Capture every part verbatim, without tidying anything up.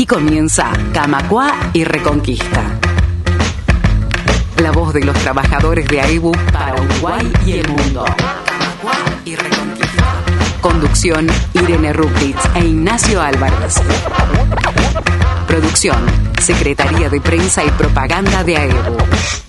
comienza Camacuá y Reconquista. La voz de los trabajadores de A E B U para Uruguay y el mundo. Camacuá y Reconquista. Conducción, Irene Ruptitz e Ignacio Álvarez. Producción, Secretaría de Prensa y Propaganda de A E B U.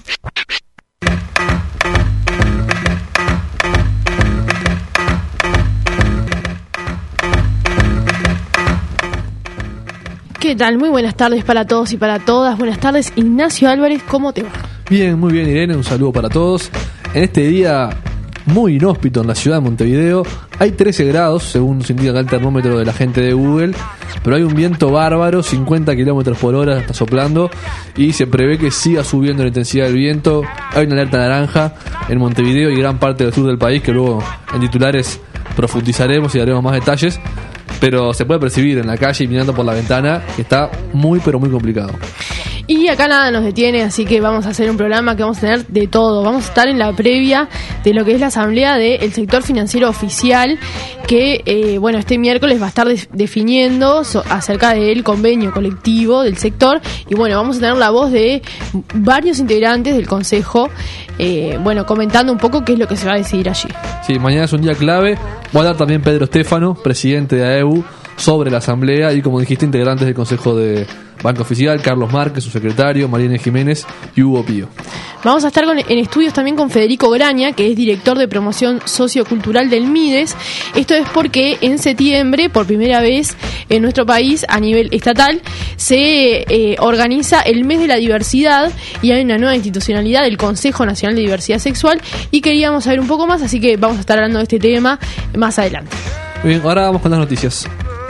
¿Qué tal? Muy buenas tardes para todos y para todas. Buenas tardes, Ignacio Álvarez, ¿cómo te va? Bien, muy bien, Irene, un saludo para todos. En este día muy inhóspito en la ciudad de Montevideo, hay trece grados, según nos indica acá el termómetro de la gente de Google, pero hay un viento bárbaro, cincuenta kilómetros por hora está soplando, y se prevé que siga subiendo la intensidad del viento. Hay una alerta naranja en Montevideo y gran parte del sur del país, que luego en titulares profundizaremos y daremos más detalles, pero se puede percibir en la calle y mirando por la ventana que está muy pero muy complicado. Y acá nada nos detiene, así que vamos a hacer un programa que vamos a tener de todo. Vamos a estar en la previa de lo que es la asamblea del sector financiero oficial, que eh, bueno, este miércoles va a estar de- definiendo so- acerca del convenio colectivo del sector. Y bueno, vamos a tener la voz de varios integrantes del consejo, eh, bueno, comentando un poco qué es lo que se va a decidir allí. Sí, mañana es un día clave. Va a hablar también Pedro Stefano, presidente de A E B U, sobre la asamblea, y como dijiste, integrantes del Consejo de Banca Oficial, Carlos Márquez, su secretario, Mariana Jiménez y Hugo Pío. Vamos a estar con, en estudios también con Federico Graña, que es director de promoción sociocultural del MIDES. Esto es porque en septiembre, por primera vez en nuestro país, a nivel estatal, se eh, organiza el mes de la diversidad y hay una nueva institucionalidad del Consejo Nacional de Diversidad Sexual, y queríamos saber un poco más, así que vamos a estar hablando de este tema más adelante. Muy bien, ahora vamos con las noticias.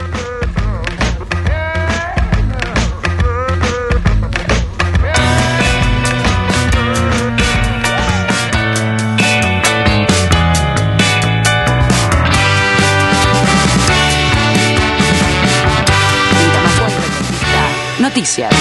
Noticias.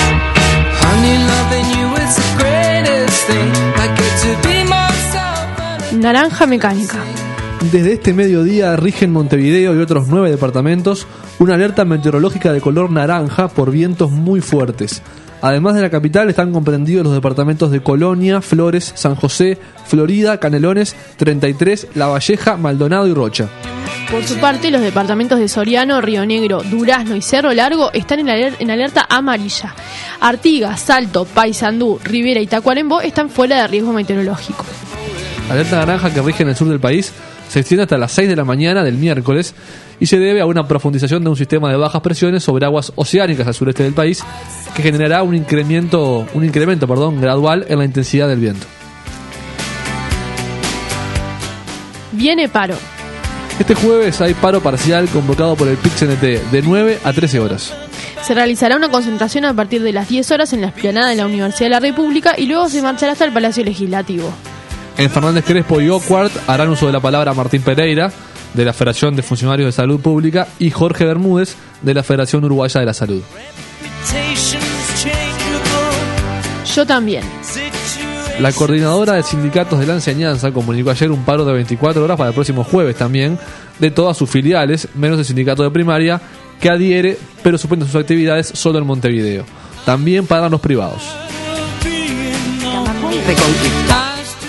Naranja mecánica. Desde este mediodía rige en Montevideo y otros nueve departamentos una alerta meteorológica de color naranja por vientos muy fuertes. Además de la capital, están comprendidos los departamentos de Colonia, Flores, San José, Florida, Canelones, treinta y tres, La Valleja, Maldonado y Rocha. Por su parte, los departamentos de Soriano, Río Negro, Durazno y Cerro Largo están en, aler- en alerta amarilla. Artigas, Salto, Paysandú, Rivera y Tacuarembó están fuera de riesgo meteorológico. La alerta naranja que rige en el sur del país se extiende hasta las seis de la mañana del miércoles y se debe a una profundización de un sistema de bajas presiones sobre aguas oceánicas al sureste del país, que generará un incremento, un incremento perdón, gradual en la intensidad del viento. Viene paro. Este jueves hay paro parcial convocado por el P I C C N T de nueve a trece horas. Se realizará una concentración a partir de las diez horas en la explanada de la Universidad de la República y luego se marchará hasta el Palacio Legislativo. En Fernández Crespo y Oquart harán uso de la palabra Martín Pereira, de la Federación de Funcionarios de Salud Pública, y Jorge Bermúdez, de la Federación Uruguaya de la Salud. Yo también. La coordinadora de sindicatos de la enseñanza comunicó ayer un paro de veinticuatro horas para el próximo jueves también, de todas sus filiales, menos el sindicato de primaria, que adhiere, pero suspende sus actividades solo en Montevideo. También pagan los privados. Camacuá y Reconquista.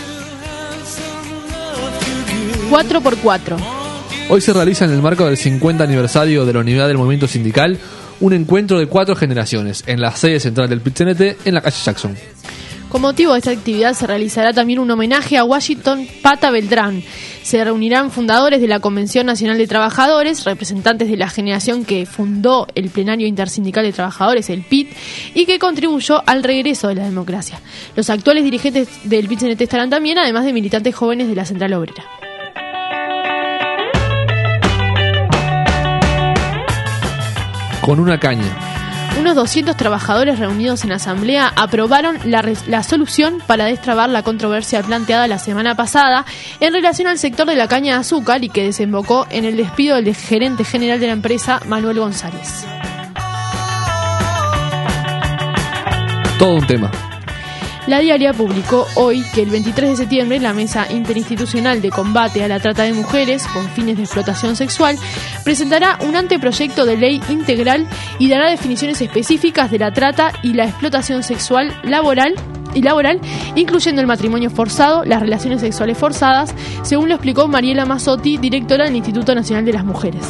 cuatro por cuatro. Hoy se realiza en el marco del cincuenta aniversario de la unidad del movimiento sindical un encuentro de cuatro generaciones en la sede central del P I C C N T en la calle Jackson. Con motivo de esta actividad se realizará también un homenaje a Washington Pata Beltrán. Se reunirán fundadores de la Convención Nacional de Trabajadores, representantes de la generación que fundó el Plenario Intersindical de Trabajadores, el P I T, y que contribuyó al regreso de la democracia. Los actuales dirigentes del P I C C N T estarán también, además de militantes jóvenes de la Central Obrera. Con una caña. Unos doscientos trabajadores reunidos en asamblea aprobaron la, res- la solución para destrabar la controversia planteada la semana pasada en relación al sector de la caña de azúcar y que desembocó en el despido del gerente general de la empresa, Manuel González. Todo un tema. La Diaria publicó hoy que el veintitrés de septiembre la Mesa Interinstitucional de Combate a la Trata de Mujeres con fines de explotación sexual presentará un anteproyecto de ley integral y dará definiciones específicas de la trata y la explotación sexual laboral y laboral, incluyendo el matrimonio forzado, las relaciones sexuales forzadas, según lo explicó Mariela Mazzotti, directora del Instituto Nacional de las Mujeres.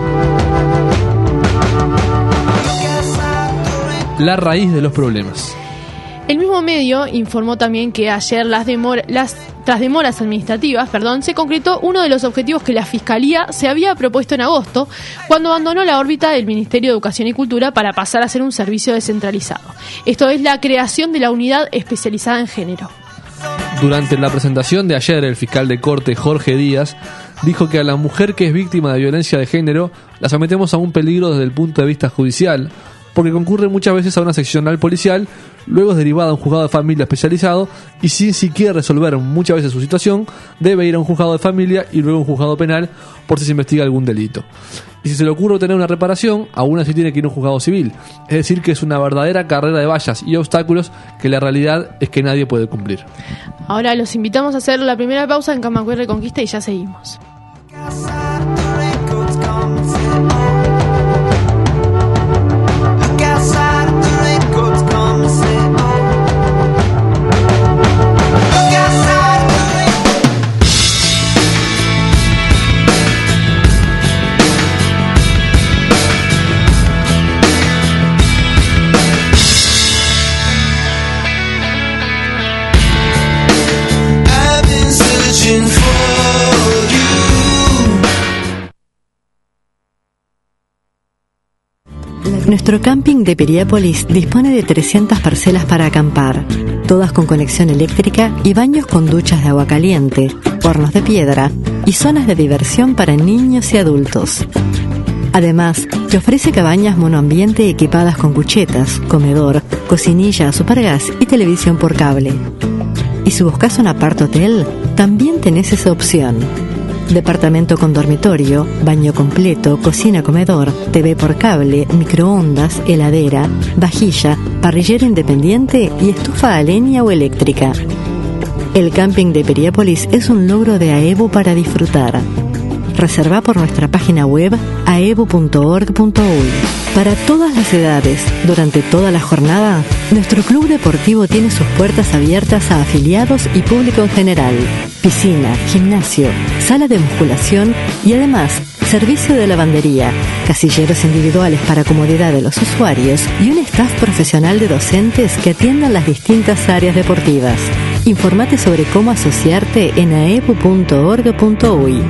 La raíz de los problemas. El mismo medio informó también que ayer, las demora, las, tras demoras administrativas, perdón, se concretó uno de los objetivos que la Fiscalía se había propuesto en agosto, cuando abandonó la órbita del Ministerio de Educación y Cultura para pasar a ser un servicio descentralizado. Esto es la creación de la Unidad Especializada en Género. Durante la presentación de ayer, el fiscal de corte Jorge Díaz dijo que a la mujer que es víctima de violencia de género la sometemos a un peligro desde el punto de vista judicial, porque concurre muchas veces a una seccional policial, luego es derivada a un juzgado de familia especializado y sin siquiera resolver muchas veces su situación, debe ir a un juzgado de familia y luego a un juzgado penal por si se investiga algún delito. Y si se le ocurre obtener una reparación, aún así tiene que ir a un juzgado civil. Es decir, que es una verdadera carrera de vallas y obstáculos que la realidad es que nadie puede cumplir. Ahora los invitamos a hacer la primera pausa en Camacua y Reconquista y ya seguimos. Nuestro camping de Piriápolis dispone de trescientas parcelas para acampar, todas con conexión eléctrica y baños con duchas de agua caliente, hornos de piedra y zonas de diversión para niños y adultos. Además, te ofrece cabañas monoambiente equipadas con cuchetas, comedor, cocinilla a supergas y televisión por cable. Y si buscas un apart-hotel, también tenés esa opción. Departamento con dormitorio, baño completo, cocina, comedor, T V por cable, microondas, heladera, vajilla, parrillera independiente y estufa a leña o eléctrica. El camping de Piriápolis es un logro de AEBU para disfrutar. Reserva por nuestra página web aebu punto org punto uy. Para todas las edades, durante toda la jornada, nuestro club deportivo tiene sus puertas abiertas a afiliados y público en general. Piscina, gimnasio, sala de musculación y además servicio de lavandería, casilleros individuales para comodidad de los usuarios y un staff profesional de docentes que atiendan las distintas áreas deportivas. Informate sobre cómo asociarte en aebu punto org punto uy.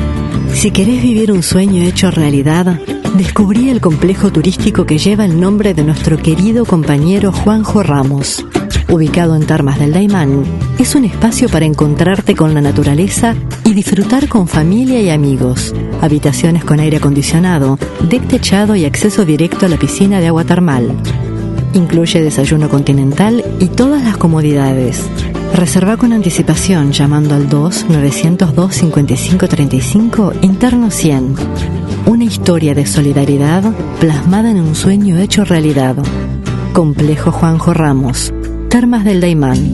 Si querés vivir un sueño hecho realidad, descubrí el complejo turístico que lleva el nombre de nuestro querido compañero Juanjo Ramos. Ubicado en Termas del Daymán, es un espacio para encontrarte con la naturaleza y disfrutar con familia y amigos. Habitaciones con aire acondicionado, deck techado y acceso directo a la piscina de agua termal. Incluye desayuno continental y todas las comodidades. Reserva con anticipación llamando al dos nueve cero dos cinco cinco tres cinco interno cien. Una historia de solidaridad plasmada en un sueño hecho realidad. Complejo Juanjo Ramos, Termas del Daymán.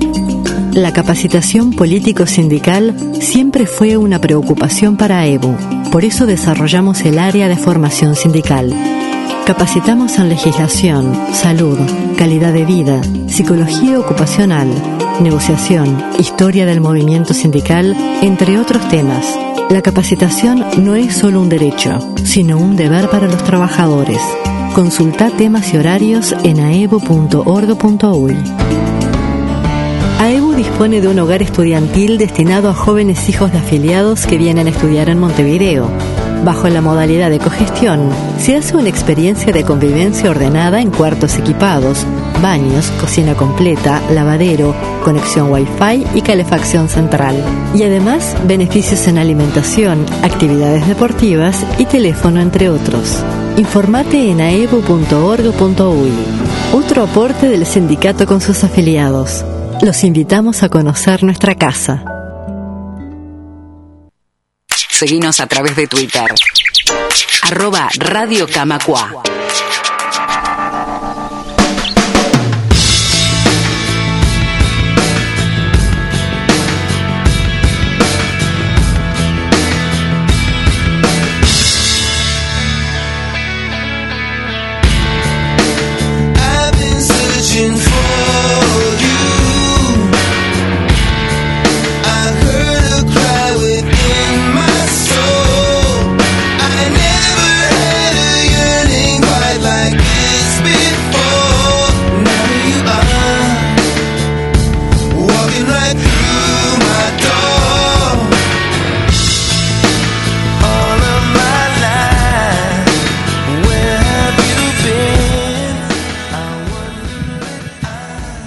La capacitación político-sindical siempre fue una preocupación para AEBU. Por eso desarrollamos el área de formación sindical. Capacitamos en legislación, salud, calidad de vida, psicología ocupacional, negociación, historia del movimiento sindical, entre otros temas. La capacitación no es solo un derecho, sino un deber para los trabajadores. Consulta temas y horarios en aebu punto org punto uy. AEBU dispone de un hogar estudiantil destinado a jóvenes hijos de afiliados que vienen a estudiar en Montevideo. Bajo la modalidad de cogestión, se hace una experiencia de convivencia ordenada en cuartos equipados, baños, cocina completa, lavadero, conexión Wi-Fi y calefacción central. Y además, beneficios en alimentación, actividades deportivas y teléfono, entre otros. Informate en aebu punto org punto uy. Otro aporte del sindicato con sus afiliados. Los invitamos a conocer nuestra casa. Seguinos a través de Twitter. Arroba Radio Camacua.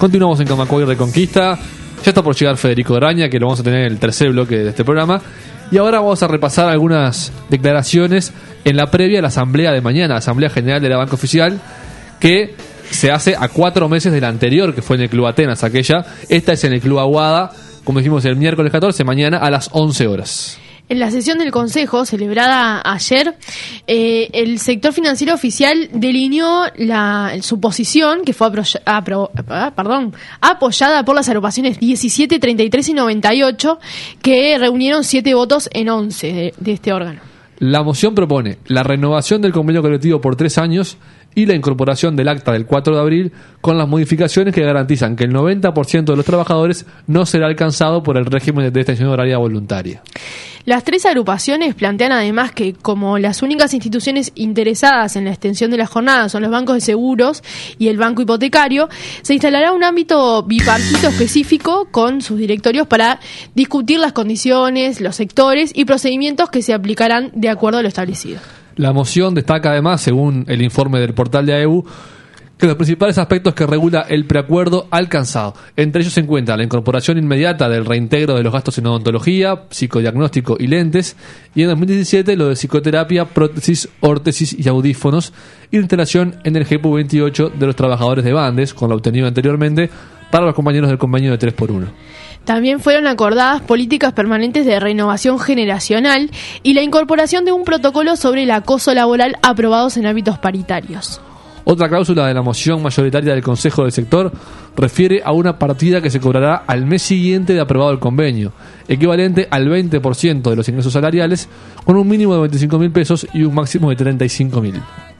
Continuamos en Camacuá y Reconquista. Ya está por llegar Federico Graña, que lo vamos a tener en el tercer bloque de este programa. Y ahora vamos a repasar algunas declaraciones en la previa a la asamblea de mañana, Asamblea General de la Banca Oficial, que se hace a cuatro meses de la anterior, que fue en el Club Atenas aquella. Esta es en el Club Aguada, como dijimos, el miércoles catorce, mañana a las once horas. En la sesión del Consejo, celebrada ayer, eh, el sector financiero oficial delineó la, su posición, que fue apro, apro, perdón, apoyada por las agrupaciones diecisiete, treinta y tres y noventa y ocho, que reunieron siete votos en once de, de este órgano. La moción propone la renovación del convenio colectivo por tres años y la incorporación del acta del cuatro de abril con las modificaciones que garantizan que el noventa por ciento de los trabajadores no será alcanzado por el régimen de extensión horaria voluntaria. Las tres agrupaciones plantean además que, como las únicas instituciones interesadas en la extensión de la jornada son los bancos de seguros y el banco hipotecario, se instalará un ámbito bipartito específico con sus directorios para discutir las condiciones, los sectores y procedimientos que se aplicarán de acuerdo a lo establecido. La moción destaca además, según el informe del portal de A E B U, que los principales aspectos que regula el preacuerdo alcanzado. Entre ellos se encuentra la incorporación inmediata del reintegro de los gastos en odontología, psicodiagnóstico y lentes, y en dos mil diecisiete lo de psicoterapia, prótesis, órtesis y audífonos, y la instalación en el G P U veintiocho de los trabajadores de Bandes, con lo obtenido anteriormente, para los compañeros del convenio de tres por uno. También fueron acordadas políticas permanentes de renovación generacional y la incorporación de un protocolo sobre el acoso laboral aprobados en ámbitos paritarios. Otra cláusula de la moción mayoritaria del Consejo del Sector refiere a una partida que se cobrará al mes siguiente de aprobado el convenio, equivalente al veinte por ciento de los ingresos salariales, con un mínimo de veinticinco mil pesos y un máximo de treinta y cinco mil.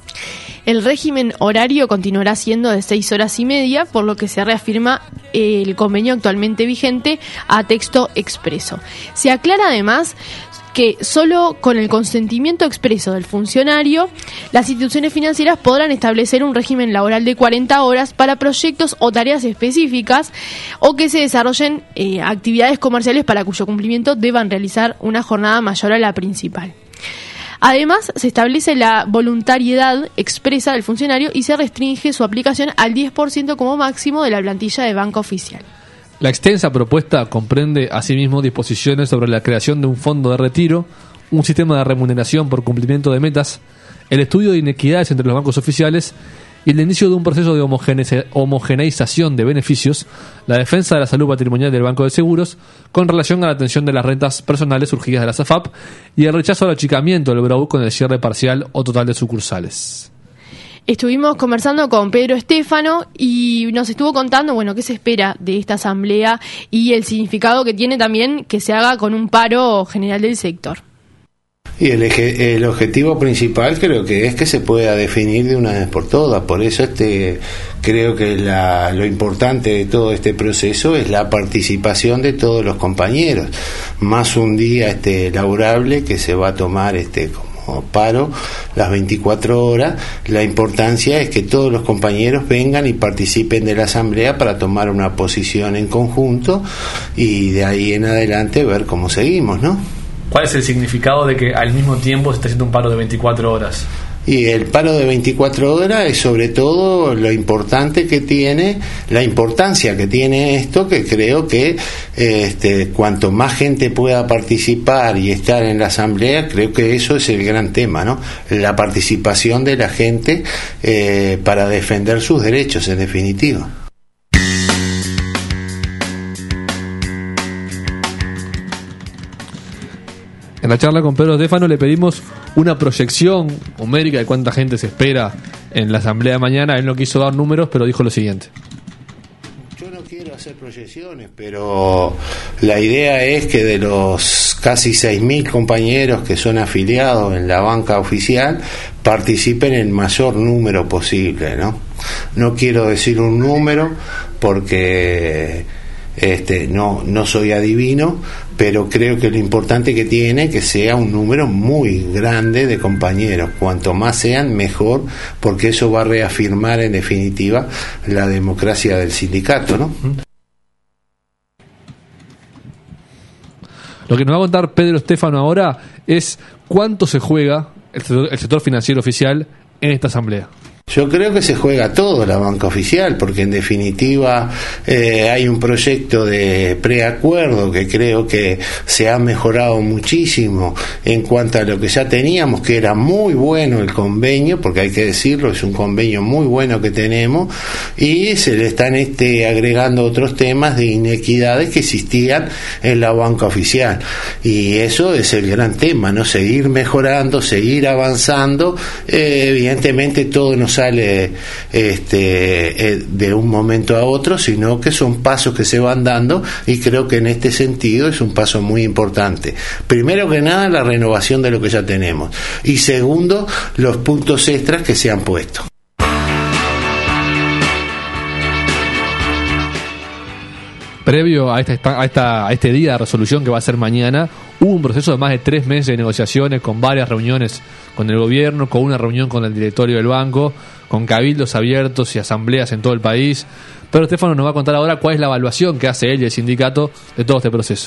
El régimen horario continuará siendo de seis horas y media, por lo que se reafirma el convenio actualmente vigente a texto expreso. Se aclara además que solo con el consentimiento expreso del funcionario, las instituciones financieras podrán establecer un régimen laboral de cuarenta horas para proyectos o tareas específicas, o que se desarrollen eh, actividades comerciales para cuyo cumplimiento deban realizar una jornada mayor a la principal. Además, se establece la voluntariedad expresa del funcionario y se restringe su aplicación al diez por ciento como máximo de la plantilla de banca oficial. La extensa propuesta comprende asimismo disposiciones sobre la creación de un fondo de retiro, un sistema de remuneración por cumplimiento de metas, el estudio de inequidades entre los bancos oficiales y el inicio de un proceso de homogene- homogeneización de beneficios, la defensa de la salud patrimonial del Banco de Seguros con relación a la atención de las rentas personales surgidas de la S A F A P y el rechazo al achicamiento del B R A U con el cierre parcial o total de sucursales. Estuvimos conversando con Pedro Estéfano y nos estuvo contando, bueno, qué se espera de esta asamblea y el significado que tiene también que se haga con un paro general del sector. Y el, eje, el objetivo principal creo que es que se pueda definir de una vez por todas. Por eso este creo que la, lo importante de todo este proceso es la participación de todos los compañeros, más un día este laborable que se va a tomar este como paro las veinticuatro horas. La importancia es que todos los compañeros vengan y participen de la asamblea para tomar una posición en conjunto y de ahí en adelante ver cómo seguimos, ¿no? ¿Cuál es el significado de que al mismo tiempo se está haciendo un paro de veinticuatro horas? Y el paro de veinticuatro horas es sobre todo lo importante que tiene, la importancia que tiene esto, que creo que este, cuanto más gente pueda participar y estar en la asamblea, creo que eso es el gran tema, ¿no? La participación de la gente eh, para defender sus derechos, en definitiva. En la charla con Pedro Estéfano le pedimos una proyección numérica de cuánta gente se espera en la asamblea de mañana. Él no quiso dar números, pero dijo lo siguiente. Yo no quiero hacer proyecciones, pero la idea es que de los casi seis mil compañeros que son afiliados en la banca oficial, participen en el mayor número posible, ¿no? No quiero decir un número porque... Este, no, no soy adivino, pero creo que lo importante que tiene que sea un número muy grande de compañeros. Cuanto más sean, mejor, porque eso va a reafirmar en definitiva la democracia del sindicato, ¿no? Lo que nos va a contar Pedro Estéfano ahora es cuánto se juega el sector, el sector financiero oficial en esta asamblea. Yo creo que se juega todo la banca oficial, porque en definitiva eh, hay un proyecto de preacuerdo que creo que se ha mejorado muchísimo en cuanto a lo que ya teníamos, que era muy bueno el convenio, porque hay que decirlo, es un convenio muy bueno que tenemos, y se le están este, agregando otros temas de inequidades que existían en la banca oficial, y eso es el gran tema, ¿no? Seguir mejorando, seguir avanzando. eh, evidentemente todo nos sale este, de un momento a otro, sino que son pasos que se van dando, y creo que en este sentido es un paso muy importante. Primero que nada, la renovación de lo que ya tenemos, y segundo, los puntos extras que se han puesto. Previo a, esta, a, esta, a este día de resolución que va a ser mañana, hubo un proceso de más de tres meses de negociaciones, con varias reuniones con el gobierno, con una reunión con el directorio del banco, con cabildos abiertos y asambleas en todo el país. Pero Estefano nos va a contar ahora cuál es la evaluación que hace él y el sindicato de todo este proceso.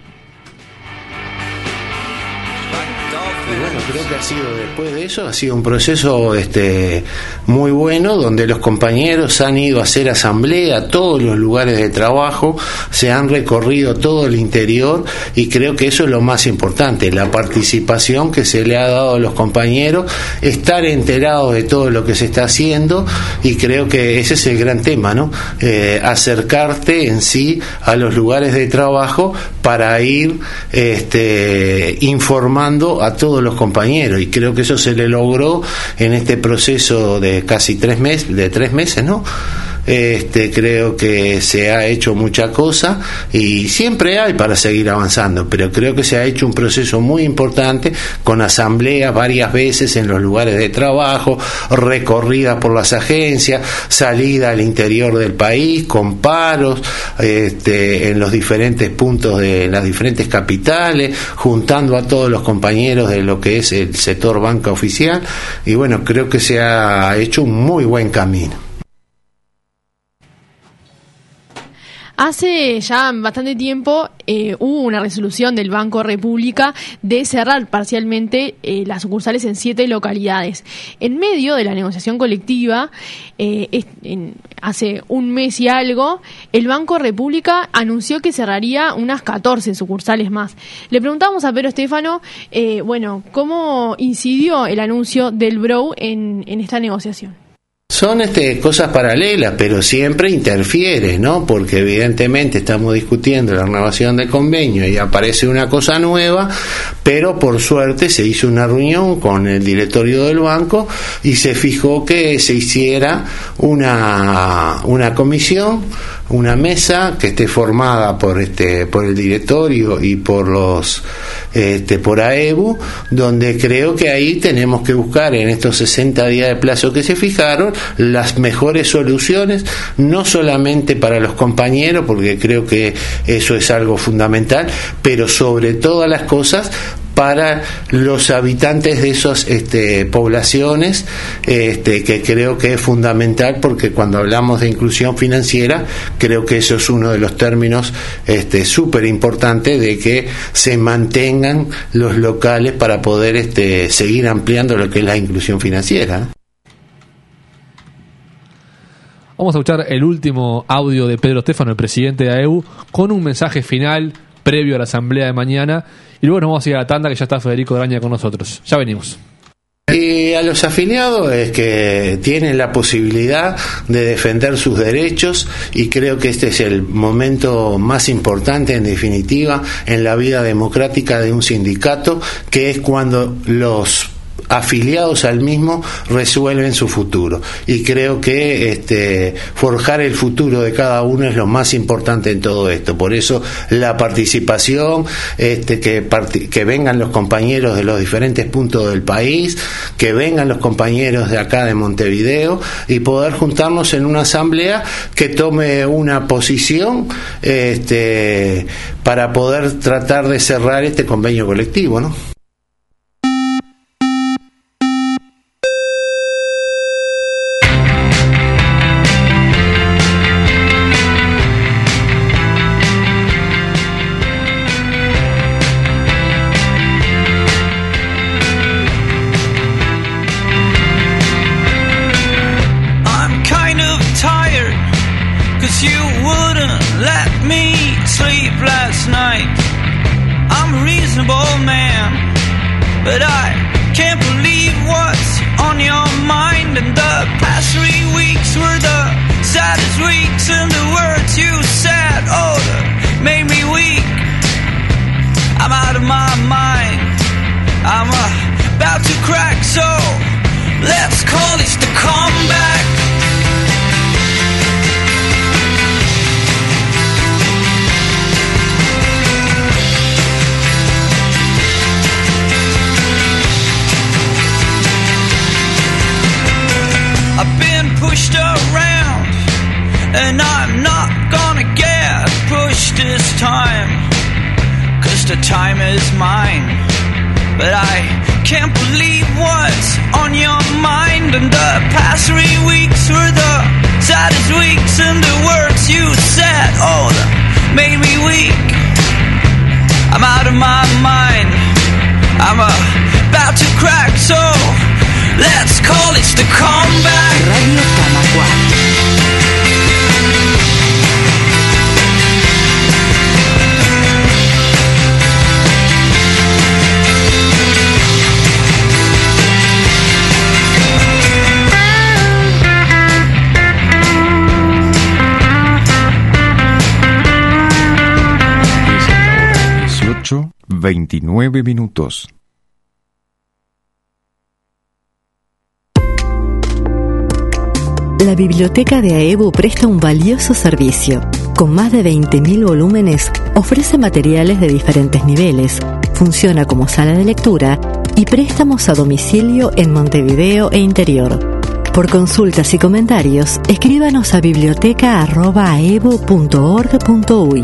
Creo que ha sido, después de eso, ha sido un proceso este, muy bueno, donde los compañeros han ido a hacer asamblea a todos los lugares de trabajo, se han recorrido todo el interior, y creo que eso es lo más importante, la participación que se le ha dado a los compañeros, estar enterados de todo lo que se está haciendo, y creo que ese es el gran tema, ¿no? Eh, acercarte en sí a los lugares de trabajo para ir este, informando a todos los compañeros, y creo que eso se le logró en este proceso de casi tres meses, de tres meses, ¿no? Este, creo que se ha hecho mucha cosa, y siempre hay para seguir avanzando, pero creo que se ha hecho un proceso muy importante, con asambleas varias veces en los lugares de trabajo, recorridas por las agencias, salida al interior del país, con paros este, en los diferentes puntos de las diferentes capitales, juntando a todos los compañeros de lo que es el sector banca oficial, y bueno, creo que se ha hecho un muy buen camino. Hace ya bastante tiempo eh, hubo una resolución del Banco República de cerrar parcialmente eh, las sucursales en siete localidades. En medio de la negociación colectiva, eh, es, en, hace un mes y algo, el Banco República anunció que cerraría unas catorce sucursales más. Le preguntamos a Pedro Stefano, eh, bueno, ¿cómo incidió el anuncio del B R O en, en esta negociación? Son este, cosas paralelas, pero siempre interfiere, ¿no? Porque evidentemente estamos discutiendo la renovación del convenio y aparece una cosa nueva, pero por suerte se hizo una reunión con el directorio del banco y se fijó que se hiciera una, una comisión, una mesa que esté formada por este por el directorio y por los este por A E B U, donde creo que ahí tenemos que buscar en estos sesenta días de plazo que se fijaron las mejores soluciones, no solamente para los compañeros, porque creo que eso es algo fundamental, pero sobre todas las cosas para los habitantes de esas este, poblaciones, este, que creo que es fundamental, porque cuando hablamos de inclusión financiera, creo que eso es uno de los términos este, súper importantes, de que se mantengan los locales para poder este, seguir ampliando lo que es la inclusión financiera. Vamos a escuchar el último audio de Pedro Stefano, el presidente de A E B U, con un mensaje final previo a la asamblea de mañana, y luego nos vamos a ir a la tanda, que ya está Federico Graña con nosotros. Ya venimos. Y a los afiliados es que tienen la posibilidad de defender sus derechos, y creo que este es el momento más importante, en definitiva, en la vida democrática de un sindicato, que es cuando los afiliados al mismo resuelven su futuro, y creo que este forjar el futuro de cada uno es lo más importante en todo esto. Por eso la participación, este que part- que vengan los compañeros de los diferentes puntos del país, que vengan los compañeros de acá de Montevideo, y poder juntarnos en una asamblea que tome una posición este para poder tratar de cerrar este convenio colectivo, ¿no? reasonable man, but I can't believe what's on your mind. And the past three weeks were the saddest weeks, and the words you said, oh, that made me weak. I'm out of my mind, I'm uh, about to crack, so let's call this the comeback. I've been pushed around, and I'm not gonna get pushed this time, 'cause the time is mine. But I can't believe what's on your mind. And the past three weeks were the saddest weeks, and the words you said, oh, that made me weak. I'm out of my mind, I'm uh, about to crack, so let's call it the comeback. Radio Camacua. veintinueve minutos. La biblioteca de AEBU presta un valioso servicio. Con más de veinte mil volúmenes, ofrece materiales de diferentes niveles, funciona como sala de lectura y préstamos a domicilio en Montevideo e interior. Por consultas y comentarios, escríbanos a biblioteca arroba aebu punto org punto uy.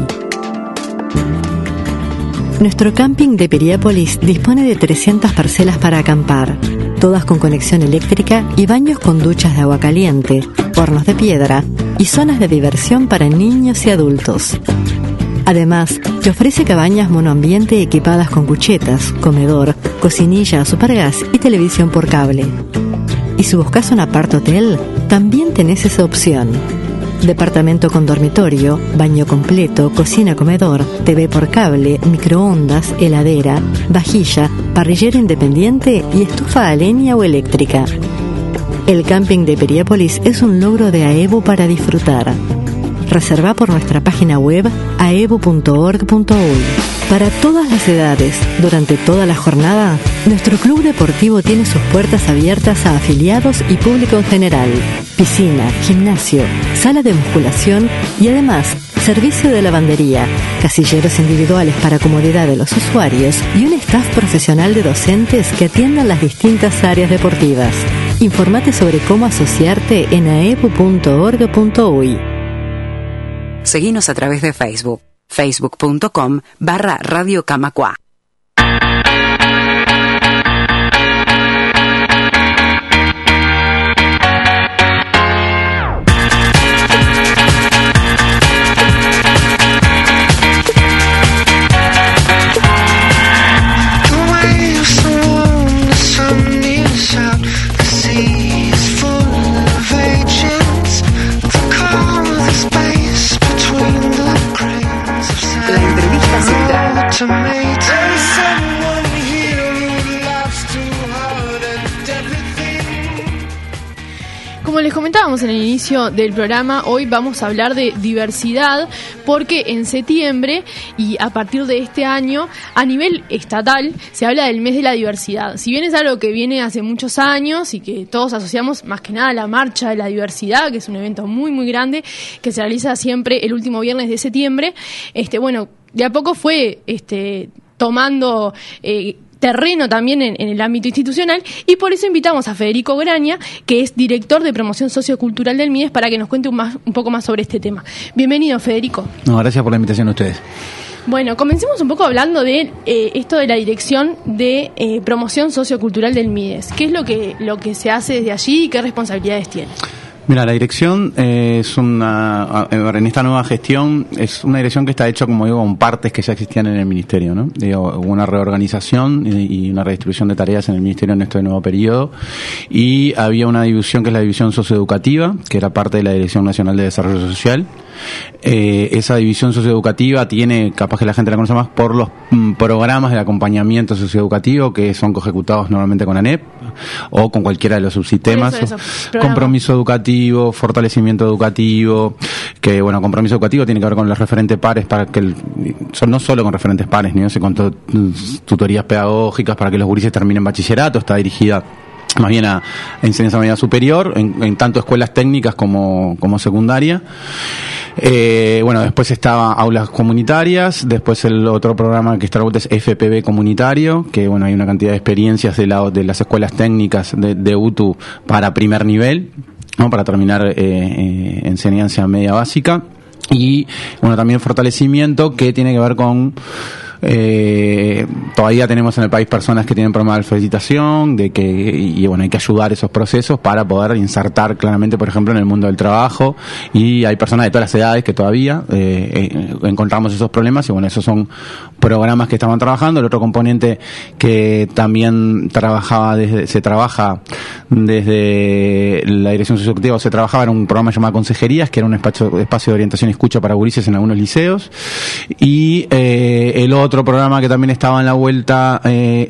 Nuestro camping de Piriápolis dispone de trescientas parcelas para acampar, todas con conexión eléctrica y baños con duchas de agua caliente, hornos de piedra y zonas de diversión para niños y adultos. Además, te ofrece cabañas monoambiente equipadas con cuchetas, comedor, cocinilla, supergas y televisión por cable. Y si buscas un apart hotel, también tenés esa opción. Departamento con dormitorio, baño completo, cocina, comedor, T V por cable, microondas, heladera, vajilla, parrillera independiente y estufa a leña o eléctrica. El camping de Piriápolis es un logro de AEBU para disfrutar. Reserva por nuestra página web aebu punto org punto uy. Para todas las edades, durante toda la jornada, nuestro club deportivo tiene sus puertas abiertas a afiliados y público en general. Piscina, gimnasio, sala de musculación y además servicio de lavandería, casilleros individuales para comodidad de los usuarios y un staff profesional de docentes que atiendan las distintas áreas deportivas. Infórmate sobre cómo asociarte en aebu punto org punto uy. Seguinos a través de Facebook, facebook punto com barra Radio Camacua. Como les comentábamos en el inicio del programa, hoy vamos a hablar de diversidad porque en septiembre y a partir de este año, a nivel estatal, se habla del mes de la diversidad. Si bien es algo que viene hace muchos años y que todos asociamos más que nada a la Marcha de la Diversidad, que es un evento muy muy grande que se realiza siempre el último viernes de septiembre, este bueno, de a poco fue este tomando eh, terreno también en, en el ámbito institucional, y por eso invitamos a Federico Graña, que es director de promoción sociocultural del MIDES, para que nos cuente un, más, un poco más sobre este tema. Bienvenido, Federico. No, gracias por la invitación a ustedes. Bueno, comencemos un poco hablando de eh, esto de la dirección de eh, promoción sociocultural del MIDES. ¿Qué es lo que, lo que se hace desde allí y qué responsabilidades tiene? Mira, la dirección eh, es una, en esta nueva gestión, es una dirección que está hecha, como digo, con partes que ya existían en el Ministerio, ¿no? Digo, hubo una reorganización y, y una redistribución de tareas en el Ministerio en este nuevo periodo, y había una división que es la división socioeducativa, que era parte de la Dirección Nacional de Desarrollo Social, eh, esa división socioeducativa tiene, capaz que la gente la conoce más por los mm, programas de acompañamiento socioeducativo que son coejecutados normalmente con ANEP o con cualquiera de los subsistemas. Compromiso educativo, fortalecimiento educativo, que bueno, compromiso educativo tiene que ver con los referentes pares para que el, son no solo con referentes pares, ni con to, tutorías pedagógicas para que los gurises terminen bachillerato, está dirigida más bien a enseñanza media superior, en, en tanto escuelas técnicas como, como secundaria. Eh, bueno, después estaba aulas comunitarias, después el otro programa que está a la vuelta es F P B comunitario, que bueno, hay una cantidad de experiencias de, la, de las escuelas técnicas de, de U T U para primer nivel, ¿no? Para terminar eh, eh, enseñanza media básica. Y bueno, también fortalecimiento que tiene que ver con Eh, todavía tenemos en el país personas que tienen problemas de alfabetización, de que, y bueno, hay que ayudar esos procesos para poder insertar claramente, por ejemplo, en el mundo del trabajo, y hay personas de todas las edades que todavía eh, eh, encontramos esos problemas, y bueno, esos son programas que estaban trabajando. El otro componente que también trabajaba desde, se trabaja desde la dirección socioeducativa, se trabajaba en un programa llamado Consejerías, que era un espacio, espacio de orientación y escucha para gurises en algunos liceos, y eh, el otro Otro programa que también estaba en la vuelta eh,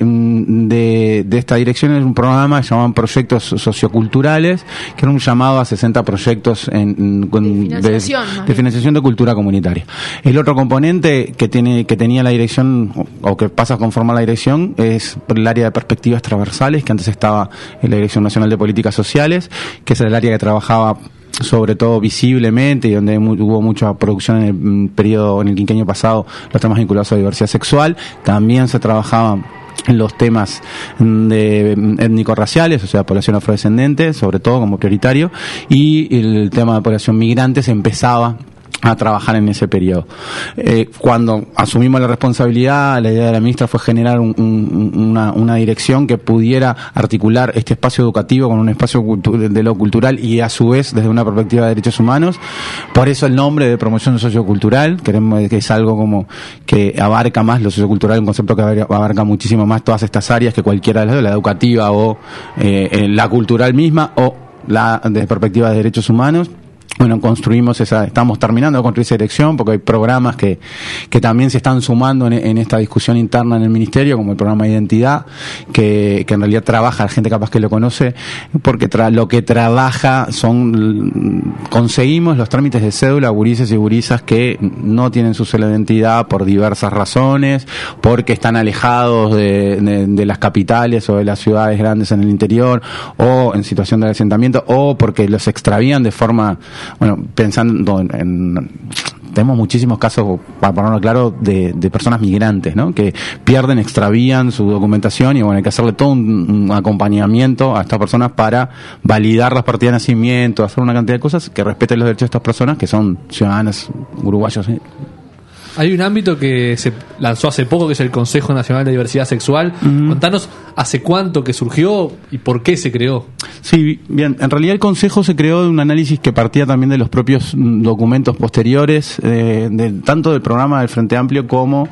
de, de esta dirección es un programa que se llamaban Proyectos Socioculturales, que era un llamado a sesenta proyectos en, en, de, financiación, de, de financiación de cultura comunitaria. El otro componente que tiene que tenía la dirección, o, o que pasa a conformar la dirección, es el área de perspectivas transversales, que antes estaba en la Dirección Nacional de Políticas Sociales, que es el área que trabajaba sobre todo visiblemente, y donde hubo mucha producción en el periodo, en el quinquenio pasado, los temas vinculados a diversidad sexual. También se trabajaba los temas de étnico-raciales, o sea, población afrodescendente, sobre todo como prioritario, y el tema de población migrante se empezaba a trabajar en ese periodo. Eh, cuando asumimos la responsabilidad, la idea de la ministra fue generar un, un, una, una dirección que pudiera articular este espacio educativo con un espacio cultu- de lo cultural, y a su vez desde una perspectiva de derechos humanos. Por eso el nombre de promoción sociocultural, queremos que es algo como que abarca más lo sociocultural, un concepto que abarca muchísimo más todas estas áreas que cualquiera de las dos, la educativa o eh, la cultural misma, o la de perspectiva de derechos humanos. Bueno, construimos esa, estamos terminando de construir esa dirección, porque hay programas que, que también se están sumando en, en esta discusión interna en el Ministerio, como el programa de identidad, que, que en realidad trabaja, la gente capaz que lo conoce, porque tra, lo que trabaja son, conseguimos los trámites de cédula a gurises y gurisas que no tienen su cédula de identidad por diversas razones, porque están alejados de, de, de las capitales o de las ciudades grandes en el interior, o en situación de asentamiento, o porque los extravían de forma... Bueno, pensando en, en tenemos muchísimos casos, para ponerlo claro, de, de personas migrantes, ¿no? Que pierden, extravían su documentación, y bueno, hay que hacerle todo un, un acompañamiento a estas personas para validar las partidas de nacimiento, hacer una cantidad de cosas que respeten los derechos de estas personas, que son ciudadanas uruguayos, ¿sí? Hay un ámbito que se lanzó hace poco, que es el Consejo Nacional de Diversidad Sexual. Uh-huh. Contanos hace cuánto que surgió y por qué se creó. Sí, bien, en realidad el Consejo se creó de un análisis que partía también de los propios documentos posteriores, eh, de, tanto del programa del Frente Amplio como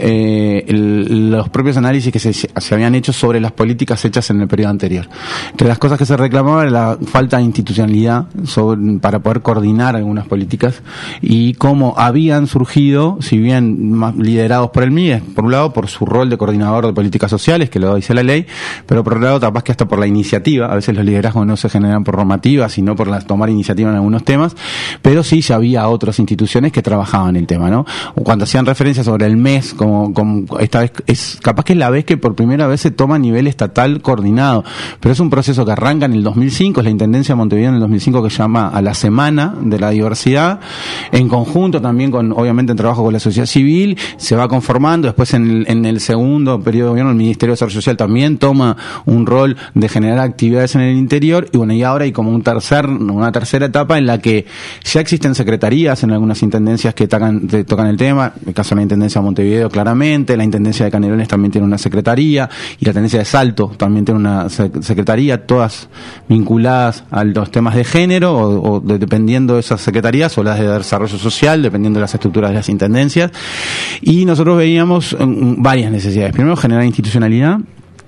eh, el, los propios análisis que se, se habían hecho sobre las políticas hechas en el periodo anterior. Entre las cosas que se reclamaban era la falta de institucionalidad sobre, para poder coordinar algunas políticas, y cómo habían surgido, si bien más liderados por el M I E, por un lado por su rol de coordinador de políticas sociales, que lo dice la ley, pero por otro lado capaz que hasta por la iniciativa. A veces los liderazgos no se generan por normativas, sino por la, tomar iniciativa en algunos temas, pero sí ya había otras instituciones que trabajaban el tema, ¿no? Cuando hacían referencia sobre el M E S, como, como esta vez, es capaz que es la vez que por primera vez se toma a nivel estatal coordinado, pero es un proceso que arranca en el dos mil cinco, es la Intendencia de Montevideo en el dos mil cinco, que se llama a la Semana de la Diversidad, en conjunto también con, obviamente, en trabajo con la sociedad civil, se va conformando. Después en el, en el segundo periodo de gobierno el Ministerio de Desarrollo Social también toma un rol de generar actividades en el interior, y bueno, y ahora hay como un tercer, una tercera etapa en la que ya existen secretarías en algunas intendencias que tocan, que tocan el tema. En el caso de la Intendencia de Montevideo, claramente, la Intendencia de Canelones también tiene una secretaría, y la Intendencia de Salto también tiene una secretaría, todas vinculadas a los temas de género, o, o de, dependiendo de esas secretarías, o las de desarrollo social, dependiendo de las estructuras de las intendencias. Y nosotros veíamos um, varias necesidades. Primero, generar institucionalidad.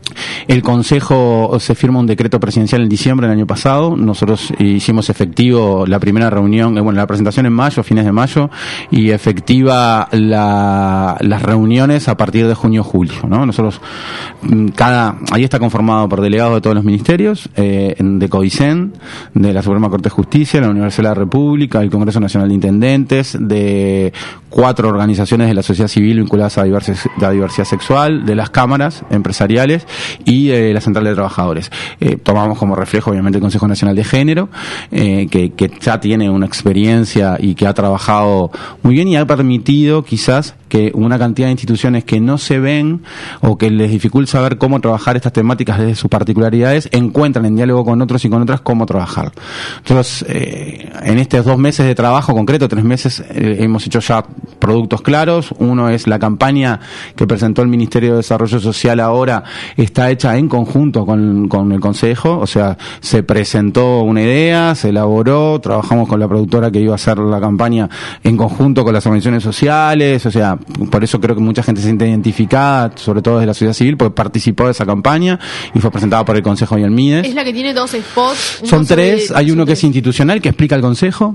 El Consejo se firma un decreto presidencial en diciembre del año pasado. Nosotros hicimos efectivo la primera reunión, bueno, la presentación en mayo, fines de mayo, y efectiva la, las reuniones a partir de junio-julio, ¿no? Nosotros, cada, ahí está conformado por delegados de todos los ministerios, eh, de CODICEN, de la Suprema Corte de Justicia, la Universidad de la República, el Congreso Nacional de Intendentes, de cuatro organizaciones de la sociedad civil vinculadas a diversidad, a diversidad sexual, de las cámaras empresariales y de la Central de Trabajadores. Eh, tomamos como reflejo, obviamente, el Consejo Nacional de Género, eh, que, que ya tiene una experiencia y que ha trabajado muy bien y ha permitido, quizás, que una cantidad de instituciones que no se ven o que les dificulta saber cómo trabajar estas temáticas desde sus particularidades, encuentran en diálogo con otros y con otras cómo trabajar. Entonces, eh, en estos dos meses de trabajo concreto, tres meses, eh, hemos hecho ya productos claros. Uno es la campaña que presentó el Ministerio de Desarrollo Social ahora, está hecha en conjunto con, con el Consejo, o sea, se presentó una idea, se elaboró, trabajamos con la productora que iba a hacer la campaña en conjunto con las organizaciones sociales, o sea, por eso creo que mucha gente se siente identificada, sobre todo desde la sociedad civil, porque participó de esa campaña y fue presentada por el Consejo y el MIDES. Es la que tiene dos spots. Son tres, hay uno que es institucional, que explica el Consejo.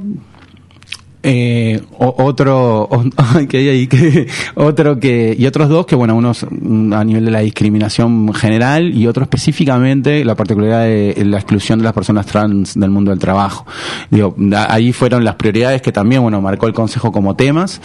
Eh, o, otro o, que hay ahí que otro que y otros dos que bueno, unos a nivel de la discriminación general y otro específicamente la particularidad de la exclusión de las personas trans del mundo del trabajo. Digo, ahí fueron las prioridades que también bueno marcó el Consejo como temas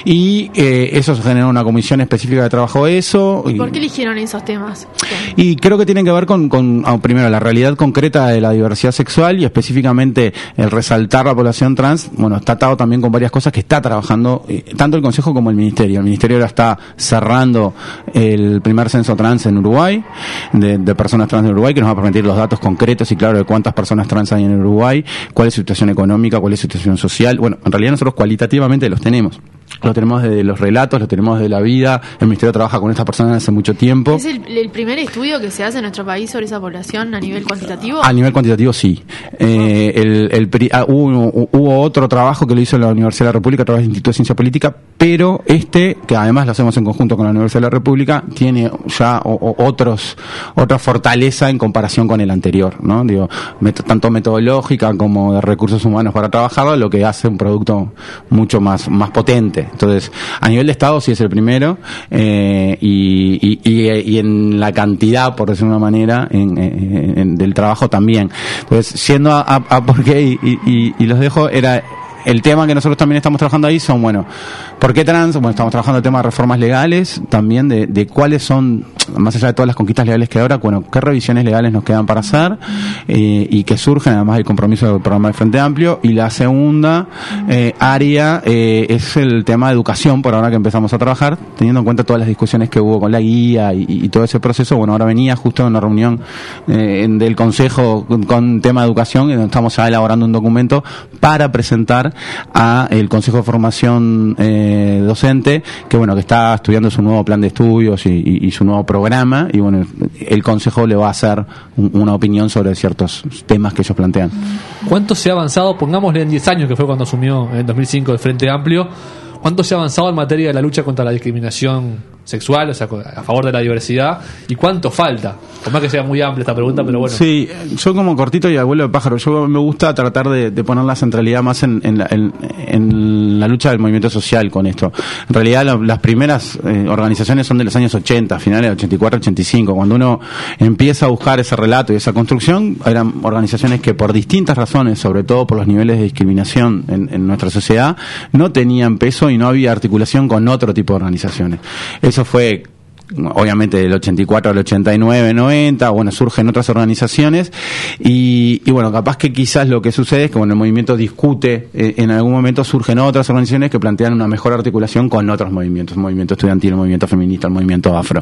y eh, eso generó una comisión específica que trabajó eso. ¿Y por qué eligieron esos temas? Y creo que tienen que ver con, con oh, primero la realidad concreta de la diversidad sexual y específicamente el resaltar la población trans. Bueno, está atado también con varias cosas que está trabajando eh, tanto el Consejo como el Ministerio. El Ministerio ahora está cerrando el primer censo trans en Uruguay, de, de personas trans en Uruguay, que nos va a permitir los datos concretos y claro de cuántas personas trans hay en Uruguay, cuál es su situación económica, cuál es su situación social. Bueno, en realidad nosotros cualitativamente los tenemos. Lo tenemos de los relatos, lo tenemos de la vida. El Ministerio trabaja con estas personas hace mucho tiempo. ¿Es el, el primer estudio que se hace en nuestro país sobre esa población a nivel cuantitativo? A nivel cuantitativo, sí. Eh, el, el, ah, hubo, hubo otro trabajo que lo hizo la Universidad de la República a través del Instituto de Ciencia Política, pero este, que además lo hacemos en conjunto con la Universidad de la República, tiene ya o, o, otros otra fortaleza en comparación con el anterior, ¿no? Digo, met, tanto metodológica como de recursos humanos para trabajarlo, lo que hace un producto mucho más, más potente. Entonces, a nivel de Estado sí es el primero, eh, y, y, y, y en la cantidad, por decirlo de una manera, en, en, en, del trabajo también. Entonces, siendo a, a, a por qué, y, y, y los dejo, era el tema que nosotros también estamos trabajando ahí son, bueno, ¿por qué trans? Bueno, estamos trabajando el tema de reformas legales, también de, de cuáles son, más allá de todas las conquistas legales que hay ahora, bueno, qué revisiones legales nos quedan para hacer, eh, y que surgen además del compromiso del programa del Frente Amplio. Y la segunda eh, área eh, es el tema de educación, por ahora que empezamos a trabajar, teniendo en cuenta todas las discusiones que hubo con la guía y, y todo ese proceso. Bueno, ahora venía justo en una reunión eh, del Consejo con, con tema de educación, y estamos ya elaborando un documento para presentar a el Consejo de Formación eh, Docente, que bueno, que está estudiando su nuevo plan de estudios y, y, y su nuevo programa, y bueno, el Consejo le va a hacer un, una opinión sobre ciertos temas que ellos plantean. ¿Cuánto se ha avanzado? Pongámosle en diez años, que fue cuando asumió en dos mil cinco el Frente Amplio. ¿Cuánto se ha avanzado en materia de la lucha contra la discriminación sexual, o sea, a favor de la diversidad? ¿Y cuánto falta? Por más que sea muy amplia esta pregunta, pero bueno. Sí, yo como cortito y abuelo de pájaro, yo me gusta tratar de, de poner la centralidad más en, en, la, en, en la lucha del movimiento social con esto. En realidad, la, las primeras eh, organizaciones son de los años ochenta, finales de ochenta y cuatro, ochenta y cinco. Cuando uno empieza a buscar ese relato y esa construcción, eran organizaciones que por distintas razones, sobre todo por los niveles de discriminación en, en nuestra sociedad, no tenían peso y no había articulación con otro tipo de organizaciones. Eso fue obviamente del ochenta y cuatro al ochenta y nueve, noventa, bueno, surgen otras organizaciones y, y bueno, capaz que quizás lo que sucede es que bueno, el movimiento discute, eh, en algún momento surgen otras organizaciones que plantean una mejor articulación con otros movimientos, el movimiento estudiantil, el movimiento feminista, el movimiento afro,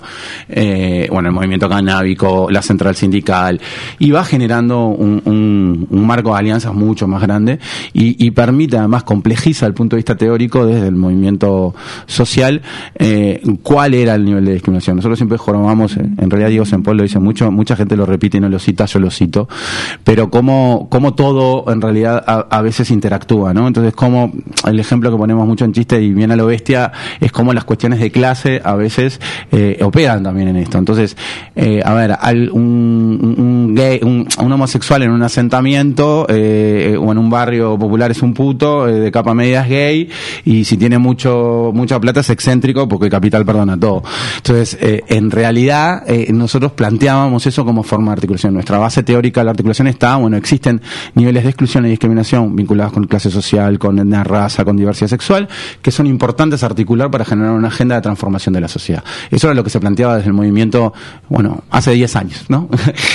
eh, bueno, el movimiento canábico, la central sindical, y va generando un, un, un marco de alianzas mucho más grande y, y permite, además complejiza el punto de vista teórico desde el movimiento social, eh, cuál era el nivel de discriminación discriminación. Nosotros siempre jorobamos, en realidad Diego Sempol lo dice mucho, mucha gente lo repite y no lo cita, yo lo cito, pero cómo, cómo todo en realidad a, a veces interactúa, ¿no? Entonces, como el ejemplo que ponemos mucho en chiste y bien a lo bestia, es como las cuestiones de clase a veces eh, operan también en esto. Entonces, eh, a ver, al, un, un gay, un, un homosexual en un asentamiento eh, o en un barrio popular es un puto, eh, de capa media es gay, y si tiene mucho mucha plata es excéntrico porque capital perdona todo. Entonces, eh, en realidad, eh, nosotros planteábamos eso como forma de articulación. Nuestra base teórica de la articulación está, bueno, existen niveles de exclusión y discriminación vinculados con clase social, con etnia, raza, con diversidad sexual, que son importantes articular para generar una agenda de transformación de la sociedad. Eso era lo que se planteaba desde el movimiento, bueno, hace diez años, ¿no?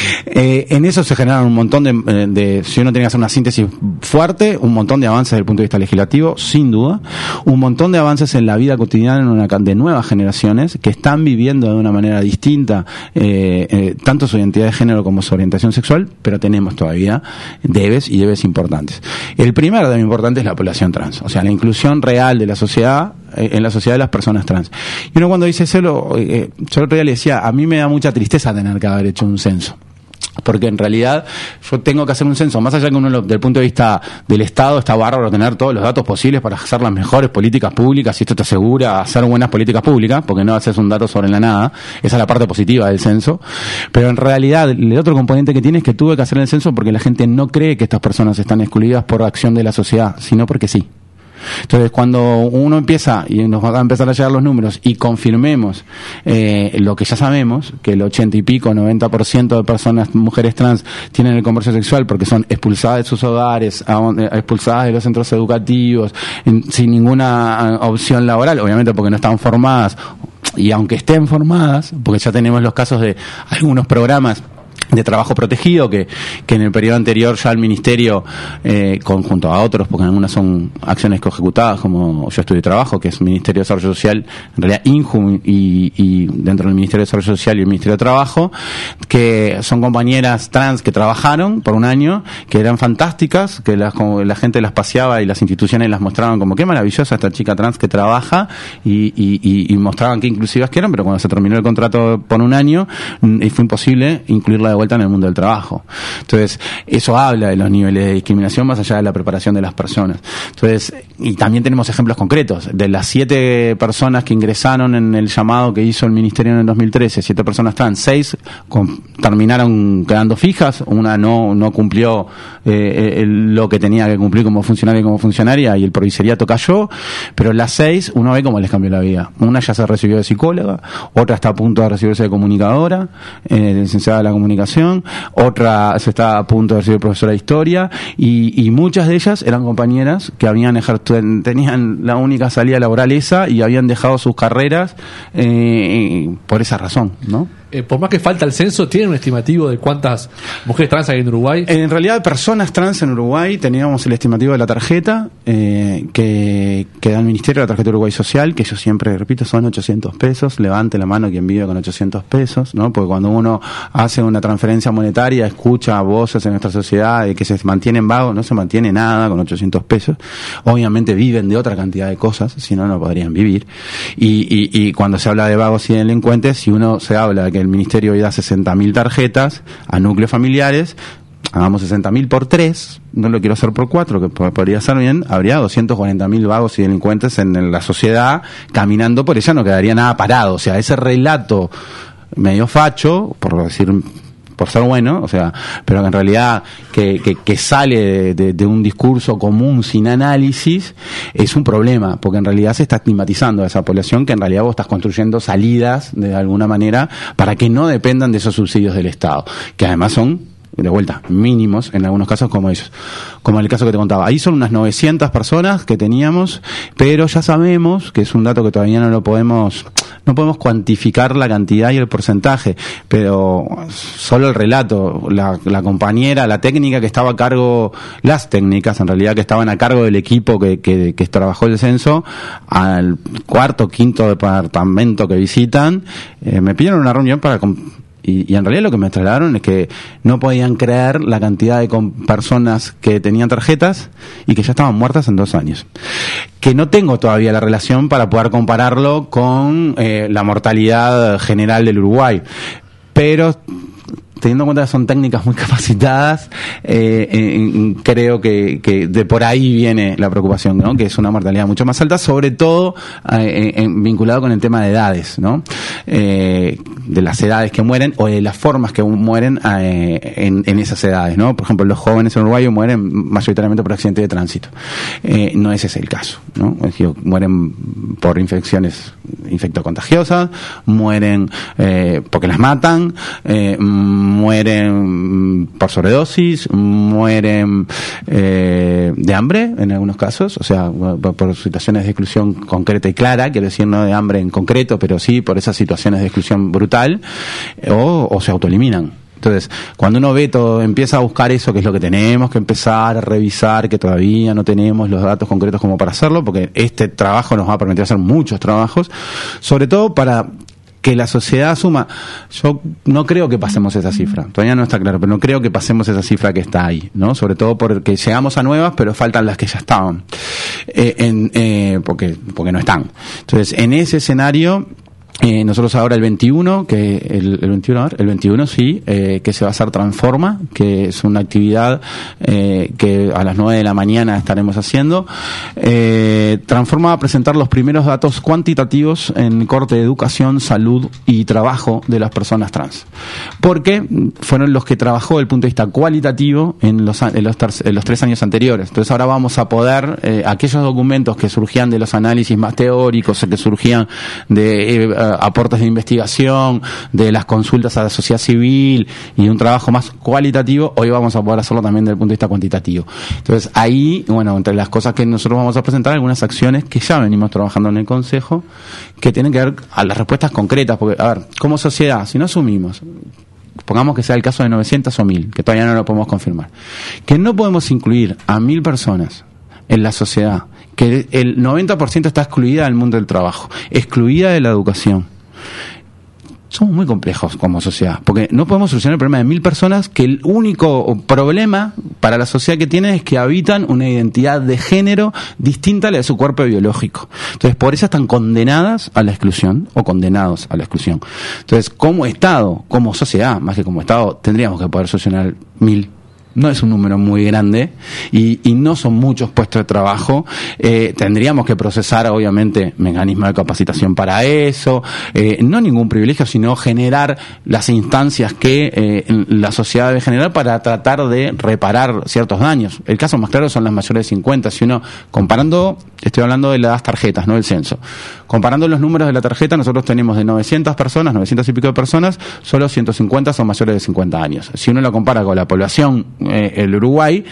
eh, en eso se generaron un montón de, de, si uno tenía que hacer una síntesis fuerte, un montón de avances desde el punto de vista legislativo, sin duda, un montón de avances en la vida cotidiana en una, de nuevas generaciones que están viviendo de una manera distinta eh, eh, tanto su identidad de género como su orientación sexual, pero tenemos todavía debes y debes importantes. El primer debe importante es la población trans, o sea, la inclusión real de la sociedad, eh, en la sociedad de las personas trans. Y uno cuando dice eso, lo, eh, yo el otro día le decía, a mí me da mucha tristeza tener que haber hecho un censo. Porque en realidad yo tengo que hacer un censo, más allá que uno lo, del punto de vista del Estado está bárbaro tener todos los datos posibles para hacer las mejores políticas públicas, y esto te asegura hacer buenas políticas públicas, porque no haces un dato sobre la nada, esa es la parte positiva del censo, pero en realidad el otro componente que tiene es que tuve que hacer el censo porque la gente no cree que estas personas están excluidas por acción de la sociedad, sino porque sí. Entonces, cuando uno empieza, y nos van a empezar a llegar los números, y confirmemos eh, lo que ya sabemos, que el ochenta y pico, noventa por ciento de personas, mujeres trans, tienen el comercio sexual porque son expulsadas de sus hogares, expulsadas de los centros educativos, en, sin ninguna opción laboral, obviamente porque no están formadas, y aunque estén formadas, porque ya tenemos los casos de algunos programas de trabajo protegido que, que en el periodo anterior ya el Ministerio, eh, con, junto a otros, porque algunas son acciones coejecutadas, como Yo Estudio Trabajo, que es Ministerio de Desarrollo Social, en realidad INJU, y, y dentro del Ministerio de Desarrollo Social y el Ministerio de Trabajo, que son compañeras trans que trabajaron por un año, que eran fantásticas, que las, como la gente las paseaba y las instituciones las mostraban como qué maravillosa esta chica trans que trabaja, y, y, y, y mostraban qué inclusivas que eran, pero cuando se terminó el contrato por un año, fue imposible incluirla de vuelta en el mundo del trabajo. Entonces, eso habla de los niveles de discriminación más allá de la preparación de las personas. Entonces, y también tenemos ejemplos concretos. De las siete personas que ingresaron en el llamado que hizo el Ministerio en el dos mil trece, siete personas trans, seis con, terminaron quedando fijas, una no, no cumplió eh, el, lo que tenía que cumplir como funcionaria y como funcionaria, y el provisoriato cayó, pero las seis, uno ve cómo les cambió la vida. Una ya se recibió de psicóloga, otra está a punto de recibirse de comunicadora, eh, licenciada de la comunicación, otra se está a punto de recibir profesora de historia, y, y muchas de ellas eran compañeras que habían ejercido, tenían la única salida laboral esa, y habían dejado sus carreras eh, por esa razón, ¿no? Eh, por más que falta el censo, ¿tienen un estimativo de cuántas mujeres trans hay en Uruguay? En realidad, personas trans en Uruguay, teníamos el estimativo de la tarjeta eh, que, que da el Ministerio, la tarjeta Uruguay Social, que yo siempre repito, son ochocientos pesos. Levante la mano quien vive con ochocientos pesos, ¿no? Porque cuando uno hace una transferencia monetaria, escucha voces en nuestra sociedad de que se mantienen vagos, no se mantiene nada con ochocientos pesos. Obviamente viven de otra cantidad de cosas, si no, no podrían vivir. Y, y, y cuando se habla de vagos y delincuentes, si uno se habla de que el Ministerio hoy da sesenta mil tarjetas a núcleos familiares, hagamos sesenta mil por tres, no lo quiero hacer por cuatro, que podría ser bien, habría doscientos cuarenta mil vagos y delincuentes en, en la sociedad caminando por ella, no quedaría nada parado. O sea, ese relato medio facho, por decir, por ser bueno, o sea, pero que en realidad que, que, que sale de, de, de un discurso común sin análisis, es un problema, porque en realidad se está estigmatizando a esa población, que en realidad vos estás construyendo salidas de alguna manera para que no dependan de esos subsidios del Estado, que además son, de vuelta, mínimos en algunos casos como ellos, como en el caso que te contaba. Ahí son unas novecientas personas que teníamos, pero ya sabemos, que es un dato que todavía no lo podemos, no podemos cuantificar la cantidad y el porcentaje, pero solo el relato, la, la compañera, la técnica que estaba a cargo, las técnicas en realidad que estaban a cargo del equipo que, que, que trabajó el censo, al cuarto, quinto departamento que visitan, eh, me pidieron una reunión para Y, y en realidad lo que me trasladaron es que no podían creer la cantidad de personas que tenían tarjetas y que ya estaban muertas en dos años. que no tengo todavía la relación para poder compararlo con eh, la mortalidad general del Uruguay. Pero teniendo en cuenta que son técnicas muy capacitadas, eh, eh, creo que, que de por ahí viene la preocupación, ¿no? Que es una mortalidad mucho más alta, sobre todo eh, eh, vinculado con el tema de edades, ¿no? Eh, de las edades que mueren o de las formas que mueren eh, en, en esas edades, ¿no? Por ejemplo, los jóvenes en Uruguay mueren mayoritariamente por accidente de tránsito. Eh, no ese es el caso, ¿no? Es decir, mueren por infecciones infectocontagiosas, mueren eh, porque las matan, eh, mueren por sobredosis, mueren eh, de hambre en algunos casos, o sea, por, por situaciones de exclusión concreta y clara, quiero decir, no de hambre en concreto, pero sí por esas situaciones de exclusión brutal, o, o se autoeliminan. Entonces, cuando uno ve todo, empieza a buscar eso, que es lo que tenemos que empezar a revisar, que todavía no tenemos los datos concretos como para hacerlo, porque este trabajo nos va a permitir hacer muchos trabajos, sobre todo para que la sociedad asuma. Yo no creo que pasemos esa cifra, todavía no está claro, pero no creo que pasemos esa cifra que está ahí, ¿no? Sobre todo porque llegamos a nuevas, pero faltan las que ya estaban, eh, en, eh, porque, porque no están. Entonces, en ese escenario, Eh, nosotros ahora el veintiuno, que el, el veintiuno, a ver, el veintiuno sí, eh, que se va a hacer Transforma, que es una actividad eh, que a las nueve de la mañana estaremos haciendo. Eh, Transforma va a presentar los primeros datos cuantitativos en corte de educación, salud y trabajo de las personas trans, porque fueron los que trabajó desde el punto de vista cualitativo en los, en los, ter- en los tres años anteriores. Entonces ahora vamos a poder, eh, aquellos documentos que surgían de los análisis más teóricos, que surgían de eh, aportes de investigación, de las consultas a la sociedad civil y un trabajo más cualitativo, hoy vamos a poder hacerlo también desde el punto de vista cuantitativo. Entonces ahí, bueno, entre las cosas que nosotros vamos a presentar, algunas acciones que ya venimos trabajando en el Consejo, que tienen que ver a las respuestas concretas, porque, a ver, como sociedad, si no asumimos, pongamos que sea el caso de novecientos o mil, que todavía no lo podemos confirmar, que no podemos incluir a mil personas en la sociedad, que el noventa por ciento está excluida del mundo del trabajo, excluida de la educación. Somos muy complejos como sociedad, porque no podemos solucionar el problema de mil personas que el único problema para la sociedad que tienen es que habitan una identidad de género distinta a la de su cuerpo biológico. Entonces, por eso están condenadas a la exclusión o condenados a la exclusión. Entonces, como Estado, como sociedad, más que como Estado, tendríamos que poder solucionar mil. No es un número muy grande y, y no son muchos puestos de trabajo. Eh, tendríamos que procesar, obviamente, mecanismos de capacitación para eso, eh, no ningún privilegio, sino generar las instancias que eh, la sociedad debe generar para tratar de reparar ciertos daños. El caso más claro son las mayores de cincuenta. Si uno, comparando, estoy hablando de las tarjetas, no del censo, comparando los números de la tarjeta, nosotros tenemos de novecientas personas, novecientos y pico de personas, solo ciento cincuenta son mayores de cincuenta años. Si uno lo compara con la población, eh, el Uruguay,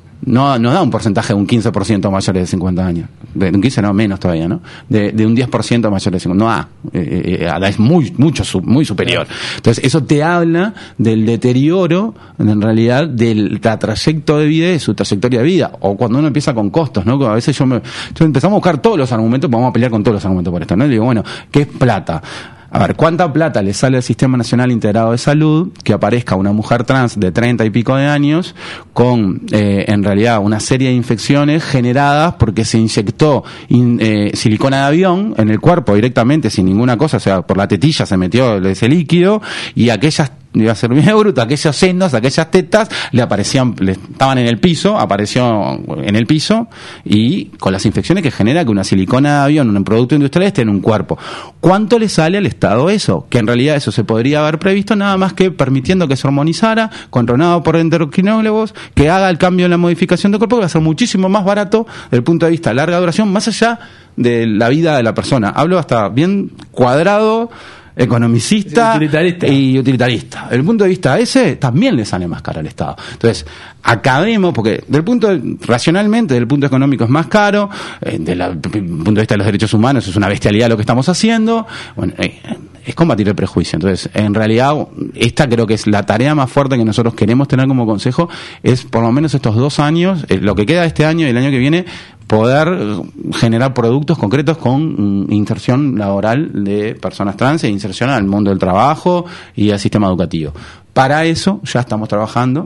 no nos da un porcentaje de un quince por ciento mayores de cincuenta años. De un quince, no, menos todavía, ¿no? De, de un diez por ciento mayores de cincuenta. No da. Eh, eh, es muy, mucho, muy superior. Entonces, eso te habla del deterioro, en realidad, del trayecto de vida y de su trayectoria de vida. O cuando uno empieza con costos, ¿no? A veces yo me, yo empezamos a buscar todos los argumentos, vamos a pelear con todos los argumentos por esto, ¿no? Y digo, bueno, ¿qué es plata? A ver, ¿cuánta plata le sale al Sistema Nacional Integrado de Salud que aparezca una mujer trans de treinta y pico de años con, eh, en realidad, una serie de infecciones generadas porque se inyectó in, eh, silicona de avión en el cuerpo directamente, sin ninguna cosa, o sea, por la tetilla se metió ese líquido y aquellas, iba a ser bien bruto, aquellos senos, aquellas tetas le aparecían, le estaban en el piso, apareció en el piso y con las infecciones que genera que una silicona de avión, un producto industrial, esté en un cuerpo. ¿Cuánto le sale al Estado eso? Que en realidad eso se podría haber previsto nada más que permitiendo que se hormonizara, controlado por endocrinólogos, que haga el cambio en la modificación del cuerpo, que va a ser muchísimo más barato desde el punto de vista de larga duración, más allá de la vida de la persona. Hablo hasta bien cuadrado, economicista utilitarista. y utilitarista. Desde el punto de vista ese, también le sale más caro al Estado. Entonces, acabemos, porque del punto de, racionalmente, del punto económico es más caro, eh, desde el punto de vista de los derechos humanos es una bestialidad lo que estamos haciendo, bueno, eh, es combatir el prejuicio. Entonces, en realidad, esta creo que es la tarea más fuerte que nosotros queremos tener como Consejo, es por lo menos estos dos años, eh, lo que queda de este año y el año que viene, poder generar productos concretos con mm, inserción laboral de personas trans e inserción al mundo del trabajo y al sistema educativo. Para eso ya estamos trabajando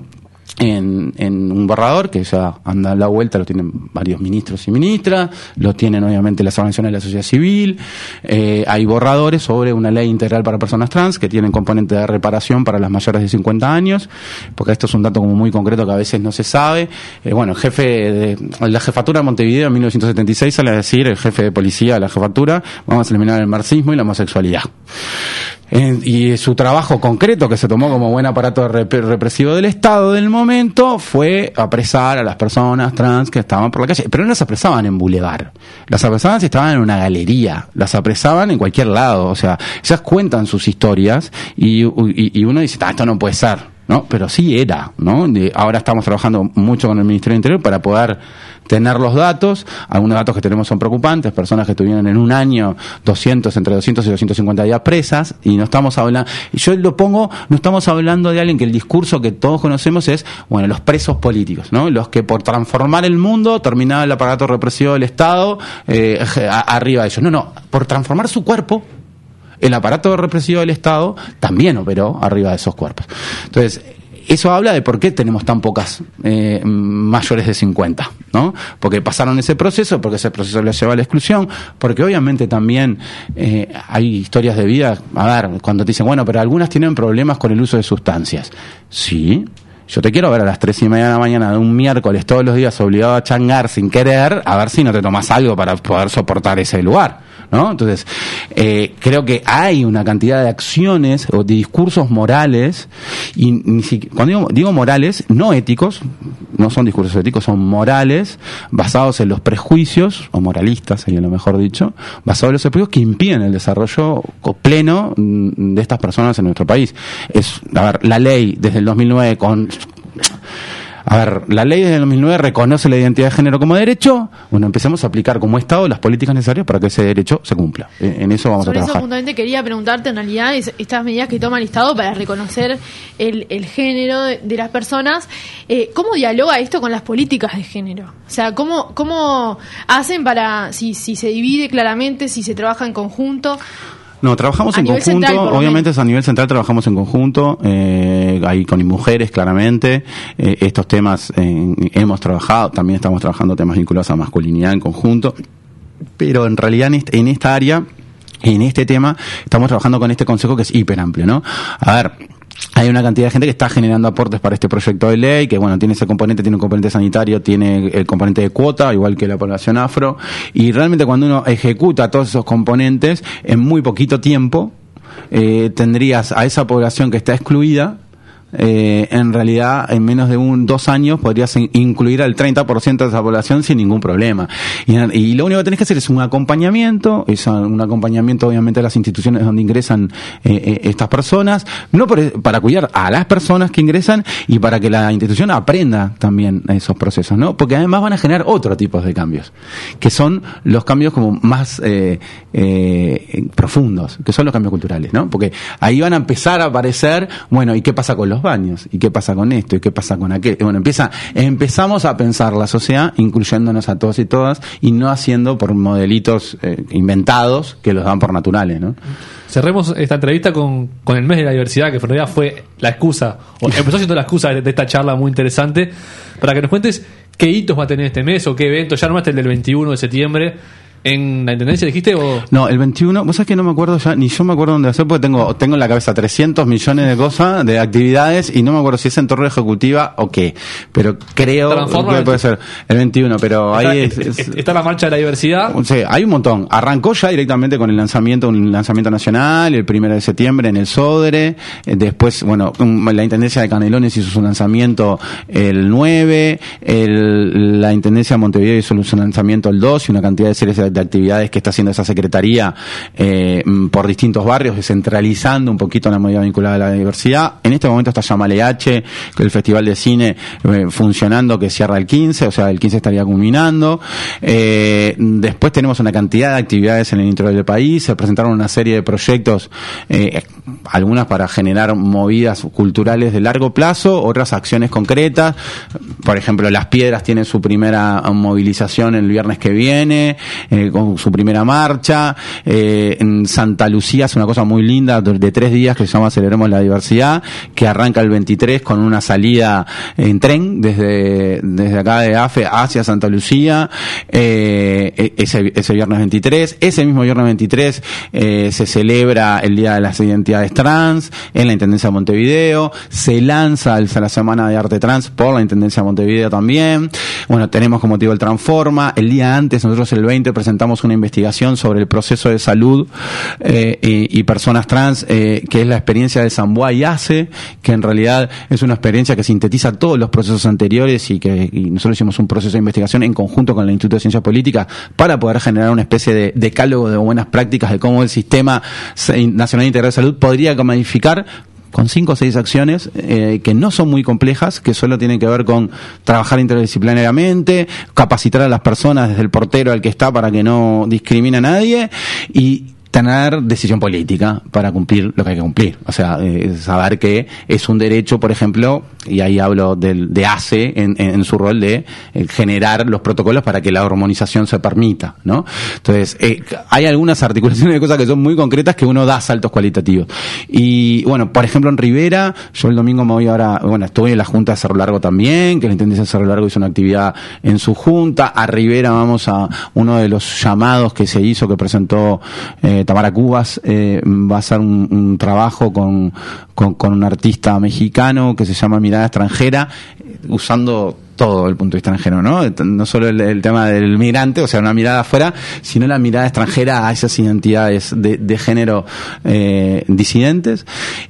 En, en un borrador que ya anda a la vuelta, lo tienen varios ministros y ministras, lo tienen obviamente las organizaciones de la sociedad civil, eh, hay borradores sobre una ley integral para personas trans que tienen componente de reparación para las mayores de cincuenta años, porque esto es un dato como muy concreto que a veces no se sabe. Eh, bueno, el jefe de la jefatura de Montevideo en mil novecientos setenta y seis sale a decir, el jefe de policía de la jefatura, vamos a eliminar el marxismo y la homosexualidad. En, y su trabajo concreto, que se tomó como buen aparato rep- represivo del Estado del momento, fue apresar a las personas trans que estaban por la calle. Pero no las apresaban en Boulevard, las apresaban si estaban en una galería, las apresaban en cualquier lado. O sea, ellas cuentan sus historias y, y, y uno dice, ah, esto no puede ser, ¿no? Pero sí era, ¿no? De, ahora estamos trabajando mucho con el Ministerio del Interior para poder tener los datos. Algunos datos que tenemos son preocupantes, personas que estuvieron en un año doscientos, entre doscientos y doscientos cincuenta días presas, y no estamos hablando, yo lo pongo, no estamos hablando de alguien que el discurso que todos conocemos es, bueno, los presos políticos, ¿no? Los que por transformar el mundo terminaba el aparato represivo del Estado eh, a, arriba de ellos. No, no, por transformar su cuerpo, el aparato represivo del Estado también operó arriba de esos cuerpos. Entonces, eso habla de por qué tenemos tan pocas eh, mayores de cincuenta, ¿no? Porque pasaron ese proceso, porque ese proceso les lleva a la exclusión, porque obviamente también eh, hay historias de vida. A ver, cuando te dicen, bueno, pero algunas tienen problemas con el uso de sustancias. Sí. Yo te quiero ver a las tres y media de la mañana de un miércoles todos los días obligado a changar sin querer, a ver si no te tomas algo para poder soportar ese lugar, ¿no? Entonces, eh, creo que hay una cantidad de acciones o de discursos morales, y ni siquiera, cuando digo, digo morales, no éticos, no son discursos éticos, son morales, basados en los prejuicios, o moralistas sería lo mejor dicho, basados en los prejuicios que impiden el desarrollo pleno de estas personas en nuestro país. Es, a ver, la ley desde el dos mil nueve con... A ver, la ley desde el dos mil nueve reconoce la identidad de género como derecho. Bueno, empecemos a aplicar como Estado las políticas necesarias para que ese derecho se cumpla. En eso vamos Sobre a trabajar. Eso puntualmente quería preguntarte en realidad es, estas medidas que toma el Estado para reconocer el, el género de, de las personas. Eh, ¿Cómo dialoga esto con las políticas de género? O sea, ¿cómo, cómo hacen para, si, si se divide claramente, si se trabaja en conjunto? No, trabajamos a en conjunto, central, obviamente es a nivel central, trabajamos en conjunto, eh, ahí con mujeres claramente, eh, estos temas eh, hemos trabajado, también estamos trabajando temas vinculados a masculinidad en conjunto, pero en realidad en, este, en esta área, en este tema, estamos trabajando con este consejo que es hiper amplio, ¿no? A ver, hay una cantidad de gente que está generando aportes para este proyecto de ley, que bueno, tiene ese componente, tiene un componente sanitario, tiene el componente de cuota, igual que la población afro, y realmente cuando uno ejecuta todos esos componentes, en muy poquito tiempo, eh, tendrías a esa población que está excluida, Eh, en realidad en menos de un dos años podrías in- incluir al treinta por ciento de esa población sin ningún problema, y, y lo único que tenés que hacer es un acompañamiento, es un acompañamiento obviamente a las instituciones donde ingresan eh, eh, estas personas, no por, para cuidar a las personas que ingresan y para que la institución aprenda también esos procesos, ¿no? Porque además van a generar otro tipo de cambios, que son los cambios como más eh, eh, profundos, que son los cambios culturales, ¿no? Porque ahí van a empezar a aparecer, bueno, ¿y qué pasa con los baños? ¿Y qué pasa con esto? ¿Y qué pasa con aquello? Bueno, empieza, empezamos a pensar la sociedad incluyéndonos a todos y todas y no haciendo por modelitos eh, inventados que los dan por naturales, ¿no? Cerremos esta entrevista con, con el mes de la diversidad, que en realidad fue la excusa, o empezó siendo la excusa de, de esta charla muy interesante, para que nos cuentes qué hitos va a tener este mes o qué eventos. Ya nomás el del veintiuno de septiembre. ¿En la Intendencia dijiste o...? No, el veintiuno, vos sabés que no me acuerdo ya, ni yo me acuerdo dónde hacer, porque tengo tengo en la cabeza trescientos millones de cosas, de actividades, y no me acuerdo si es en Torre Ejecutiva o qué, pero creo que puede ser el veintiuno, pero está, ahí es, es, es, está la marcha de la diversidad. Sí, hay un montón. Arrancó ya directamente con el lanzamiento, un lanzamiento nacional, el primero de septiembre en el Sodre, después, bueno, la Intendencia de Canelones hizo su lanzamiento el nueve, el, la Intendencia de Montevideo hizo su lanzamiento el dos, y una cantidad de series de de actividades que está haciendo esa secretaría eh, por distintos barrios, descentralizando un poquito la movida vinculada a la diversidad. En este momento está Llamale H, el Festival de Cine eh, funcionando, que cierra el quince, o sea, el quince estaría culminando. Eh, después tenemos una cantidad de actividades en el interior del país, se presentaron una serie de proyectos eh, algunas para generar movidas culturales de largo plazo, otras acciones concretas. Por ejemplo, Las Piedras tiene su primera movilización el viernes que viene, eh, con su primera marcha. Eh, en Santa Lucía es una cosa muy linda de tres días que se llama Celebremos la Diversidad, que arranca el veintitrés con una salida en tren desde, desde acá de A F E hacia Santa Lucía, eh, ese, ese viernes veintitrés. Ese mismo viernes veintitrés eh, se celebra el Día de las Identidades Trans en la Intendencia de Montevideo, se lanza el, la Semana de Arte Trans por la Intendencia de Montevideo también. Bueno, tenemos como te digo el Transforma. El día antes, nosotros el veinte presentamos una investigación sobre el proceso de salud eh, y, y personas trans, eh, que es la experiencia de Samboa y ACE, que en realidad es una experiencia que sintetiza todos los procesos anteriores y que y nosotros hicimos un proceso de investigación en conjunto con el Instituto de Ciencias Políticas para poder generar una especie de decálogo de buenas prácticas de cómo el Sistema Nacional Integral de Salud podría modificar con cinco o seis acciones eh, que no son muy complejas, que solo tienen que ver con trabajar interdisciplinariamente, capacitar a las personas desde el portero al que está para que no discrimine a nadie y tener decisión política para cumplir lo que hay que cumplir. O sea, eh, saber que es un derecho, por ejemplo, y ahí hablo del, de ACE en, en, en su rol de eh, generar los protocolos para que la hormonización se permita, ¿no? Entonces, eh, hay algunas articulaciones de cosas que son muy concretas que uno da saltos cualitativos. Y, bueno, por ejemplo, en Rivera, yo el domingo me voy ahora, bueno, estuve en la Junta de Cerro Largo también, que la Intendencia de Cerro Largo hizo una actividad en su Junta. A Rivera vamos a uno de los llamados que se hizo, que presentó eh, Tamara Cubas, eh, va a hacer un, un trabajo con, con, con un artista mexicano que se llama Mirada Extranjera, usando todo el punto de vista extranjero, ¿no? No solo el, el tema del migrante, o sea, una mirada afuera, sino la mirada extranjera a esas identidades de, de género eh, disidentes.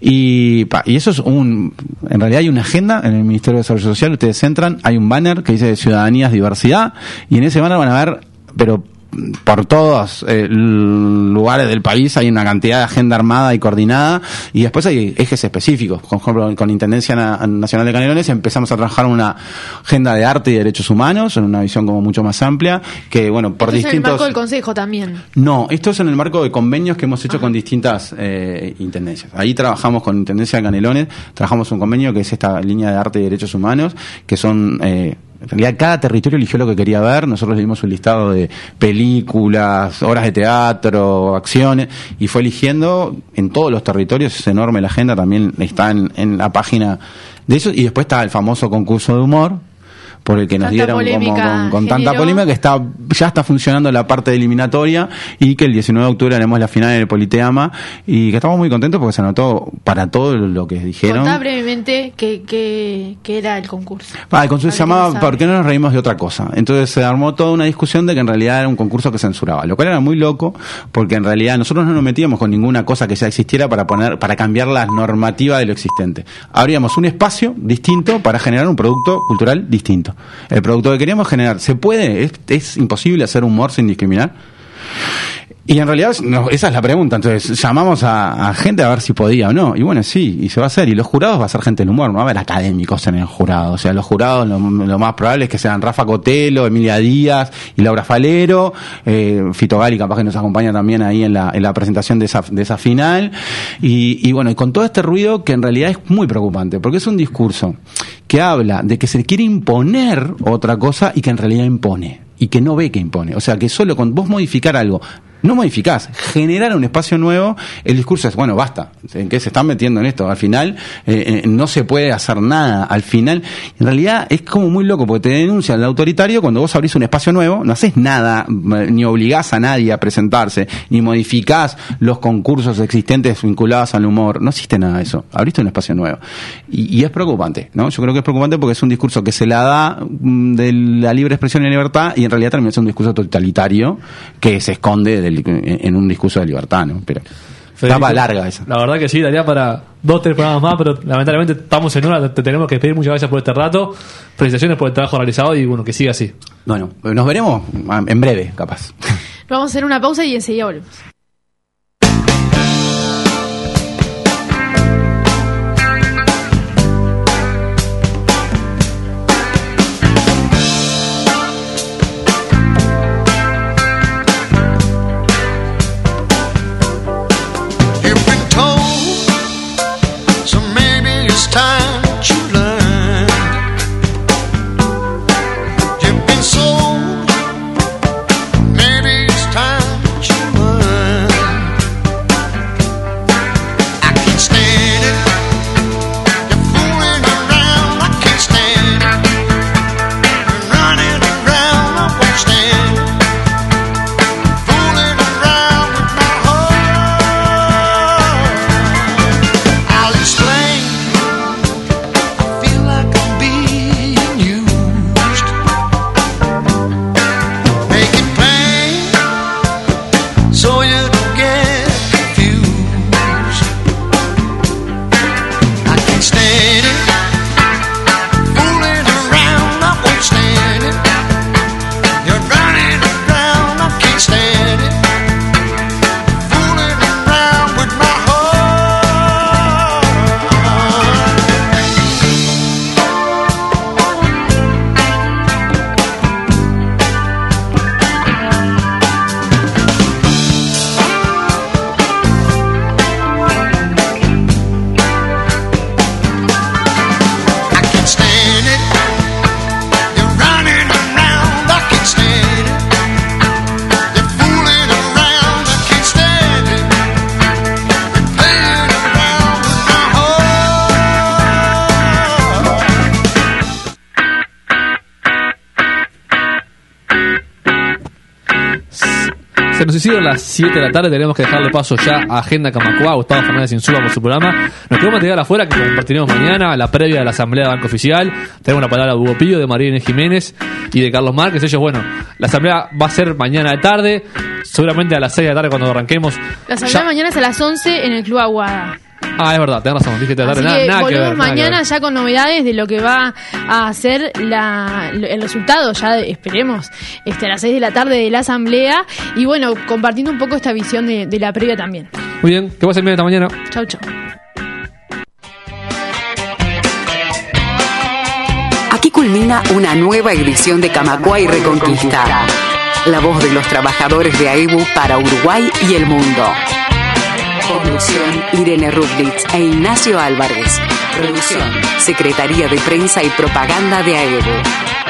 Y, pa, y eso es un... En realidad hay una agenda en el Ministerio de Desarrollo Social, ustedes entran, hay un banner que dice Ciudadanías, Diversidad, y en ese banner van a ver, pero por todos eh, lugares del país hay una cantidad de agenda armada y coordinada, y después hay ejes específicos. Por ejemplo, con Intendencia Nacional de Canelones empezamos a trabajar una agenda de arte y derechos humanos en una visión como mucho más amplia, que bueno, por esto distintos... es en el marco del Consejo también. No, esto es en el marco de convenios que hemos hecho con distintas eh, intendencias. Ahí trabajamos con Intendencia de Canelones, trabajamos un convenio que es esta línea de arte y derechos humanos, que son... Eh, En realidad cada territorio eligió lo que quería ver. Nosotros le dimos un listado de películas, obras de teatro, acciones, y fue eligiendo en todos los territorios. Es enorme la agenda, también está en, en la página de eso. Y después está el famoso concurso de humor, por el que nos tanta dieron como con, con tanta generó. polémica, que está ya está funcionando la parte de eliminatoria, y que el diecinueve de octubre haremos la final en el Politeama, y que estamos muy contentos porque se anotó para todo lo que dijeron. Contá brevemente qué, qué, qué era el concurso. Ah, el concurso se llamaba no ¿Por qué no nos reímos de otra cosa? Entonces se armó toda una discusión de que en realidad era un concurso que censuraba, lo cual era muy loco, porque en realidad nosotros no nos metíamos con ninguna cosa que ya existiera para poner para cambiar la normativa de lo existente. Abríamos un espacio distinto para generar un producto cultural distinto. El producto que queríamos generar, ¿se puede? ¿Es, es imposible hacer humor sin discriminar? Y en realidad no, esa es la pregunta. Entonces llamamos a, a gente a ver si podía o no, y bueno, sí, y se va a hacer. Y los jurados va a ser gente del humor, no va a haber académicos en el jurado. O sea, los jurados lo, lo más probable es que sean Rafa Cotelo, Emilia Díaz y Laura Falero, eh, Fito Gali capaz que nos acompaña también ahí en la, en la presentación de esa, de esa final. Y, y bueno, y con todo este ruido que en realidad es muy preocupante, porque es un discurso que habla de que se quiere imponer otra cosa y que en realidad impone, y que no ve que impone. O sea, que solo con vos modificar algo, no modificás, generar un espacio nuevo, el discurso es, bueno, basta, ¿en qué se están metiendo en esto? Al final eh, eh, no se puede hacer nada, al final, en realidad es como muy loco, porque te denuncia el autoritario cuando vos abrís un espacio nuevo, no haces nada, ni obligás a nadie a presentarse, ni modificás los concursos existentes vinculados al humor, no existe nada de eso, abriste un espacio nuevo. Y, y es preocupante, ¿no? Yo creo que es preocupante porque es un discurso que se la da de la libre expresión y la libertad, y en realidad termina siendo un discurso totalitario que se esconde del en un discurso de libertad, ¿no? Pero estaba larga esa. La verdad que sí, daría para dos, tres programas más, pero lamentablemente estamos en hora, te tenemos que pedir. Muchas gracias por este rato, felicitaciones por el trabajo realizado, y bueno, que siga así. Bueno, nos veremos en breve, capaz. Vamos a hacer una pausa y enseguida volvemos. You've been told Se nos hicieron las siete de la tarde, tenemos que dejarle paso ya a Agenda Camacuá, Gustavo Fernández Insúa por su programa. Nos quedamos a llegar afuera, que compartiremos mañana, la previa de la Asamblea de Banco Oficial. Tenemos la palabra de Hugo Pillo, de María Inés Jiménez y de Carlos Márquez. Ellos, bueno, la Asamblea va a ser mañana de tarde, seguramente a las seis de la tarde cuando arranquemos. La Asamblea ya... mañana es a las once en el Club Aguada. Ah, es verdad, tenés razón, dije de tarde, Así nada, que nada que ver. volvemos nada mañana que ver. ya con novedades de lo que va a ser la, el resultado, ya esperemos, este, a las seis de la tarde de la Asamblea. Y bueno, compartiendo un poco esta visión de, de la previa también. Muy bien, que pasen bien esta mañana. Chau, chau. Aquí culmina una nueva edición de Camacuá y Reconquista. La voz de los trabajadores de A E B U para Uruguay y el mundo. Conducción, Irene Rublitz e Ignacio Álvarez. Producción, Secretaría de Prensa y Propaganda de A E B U.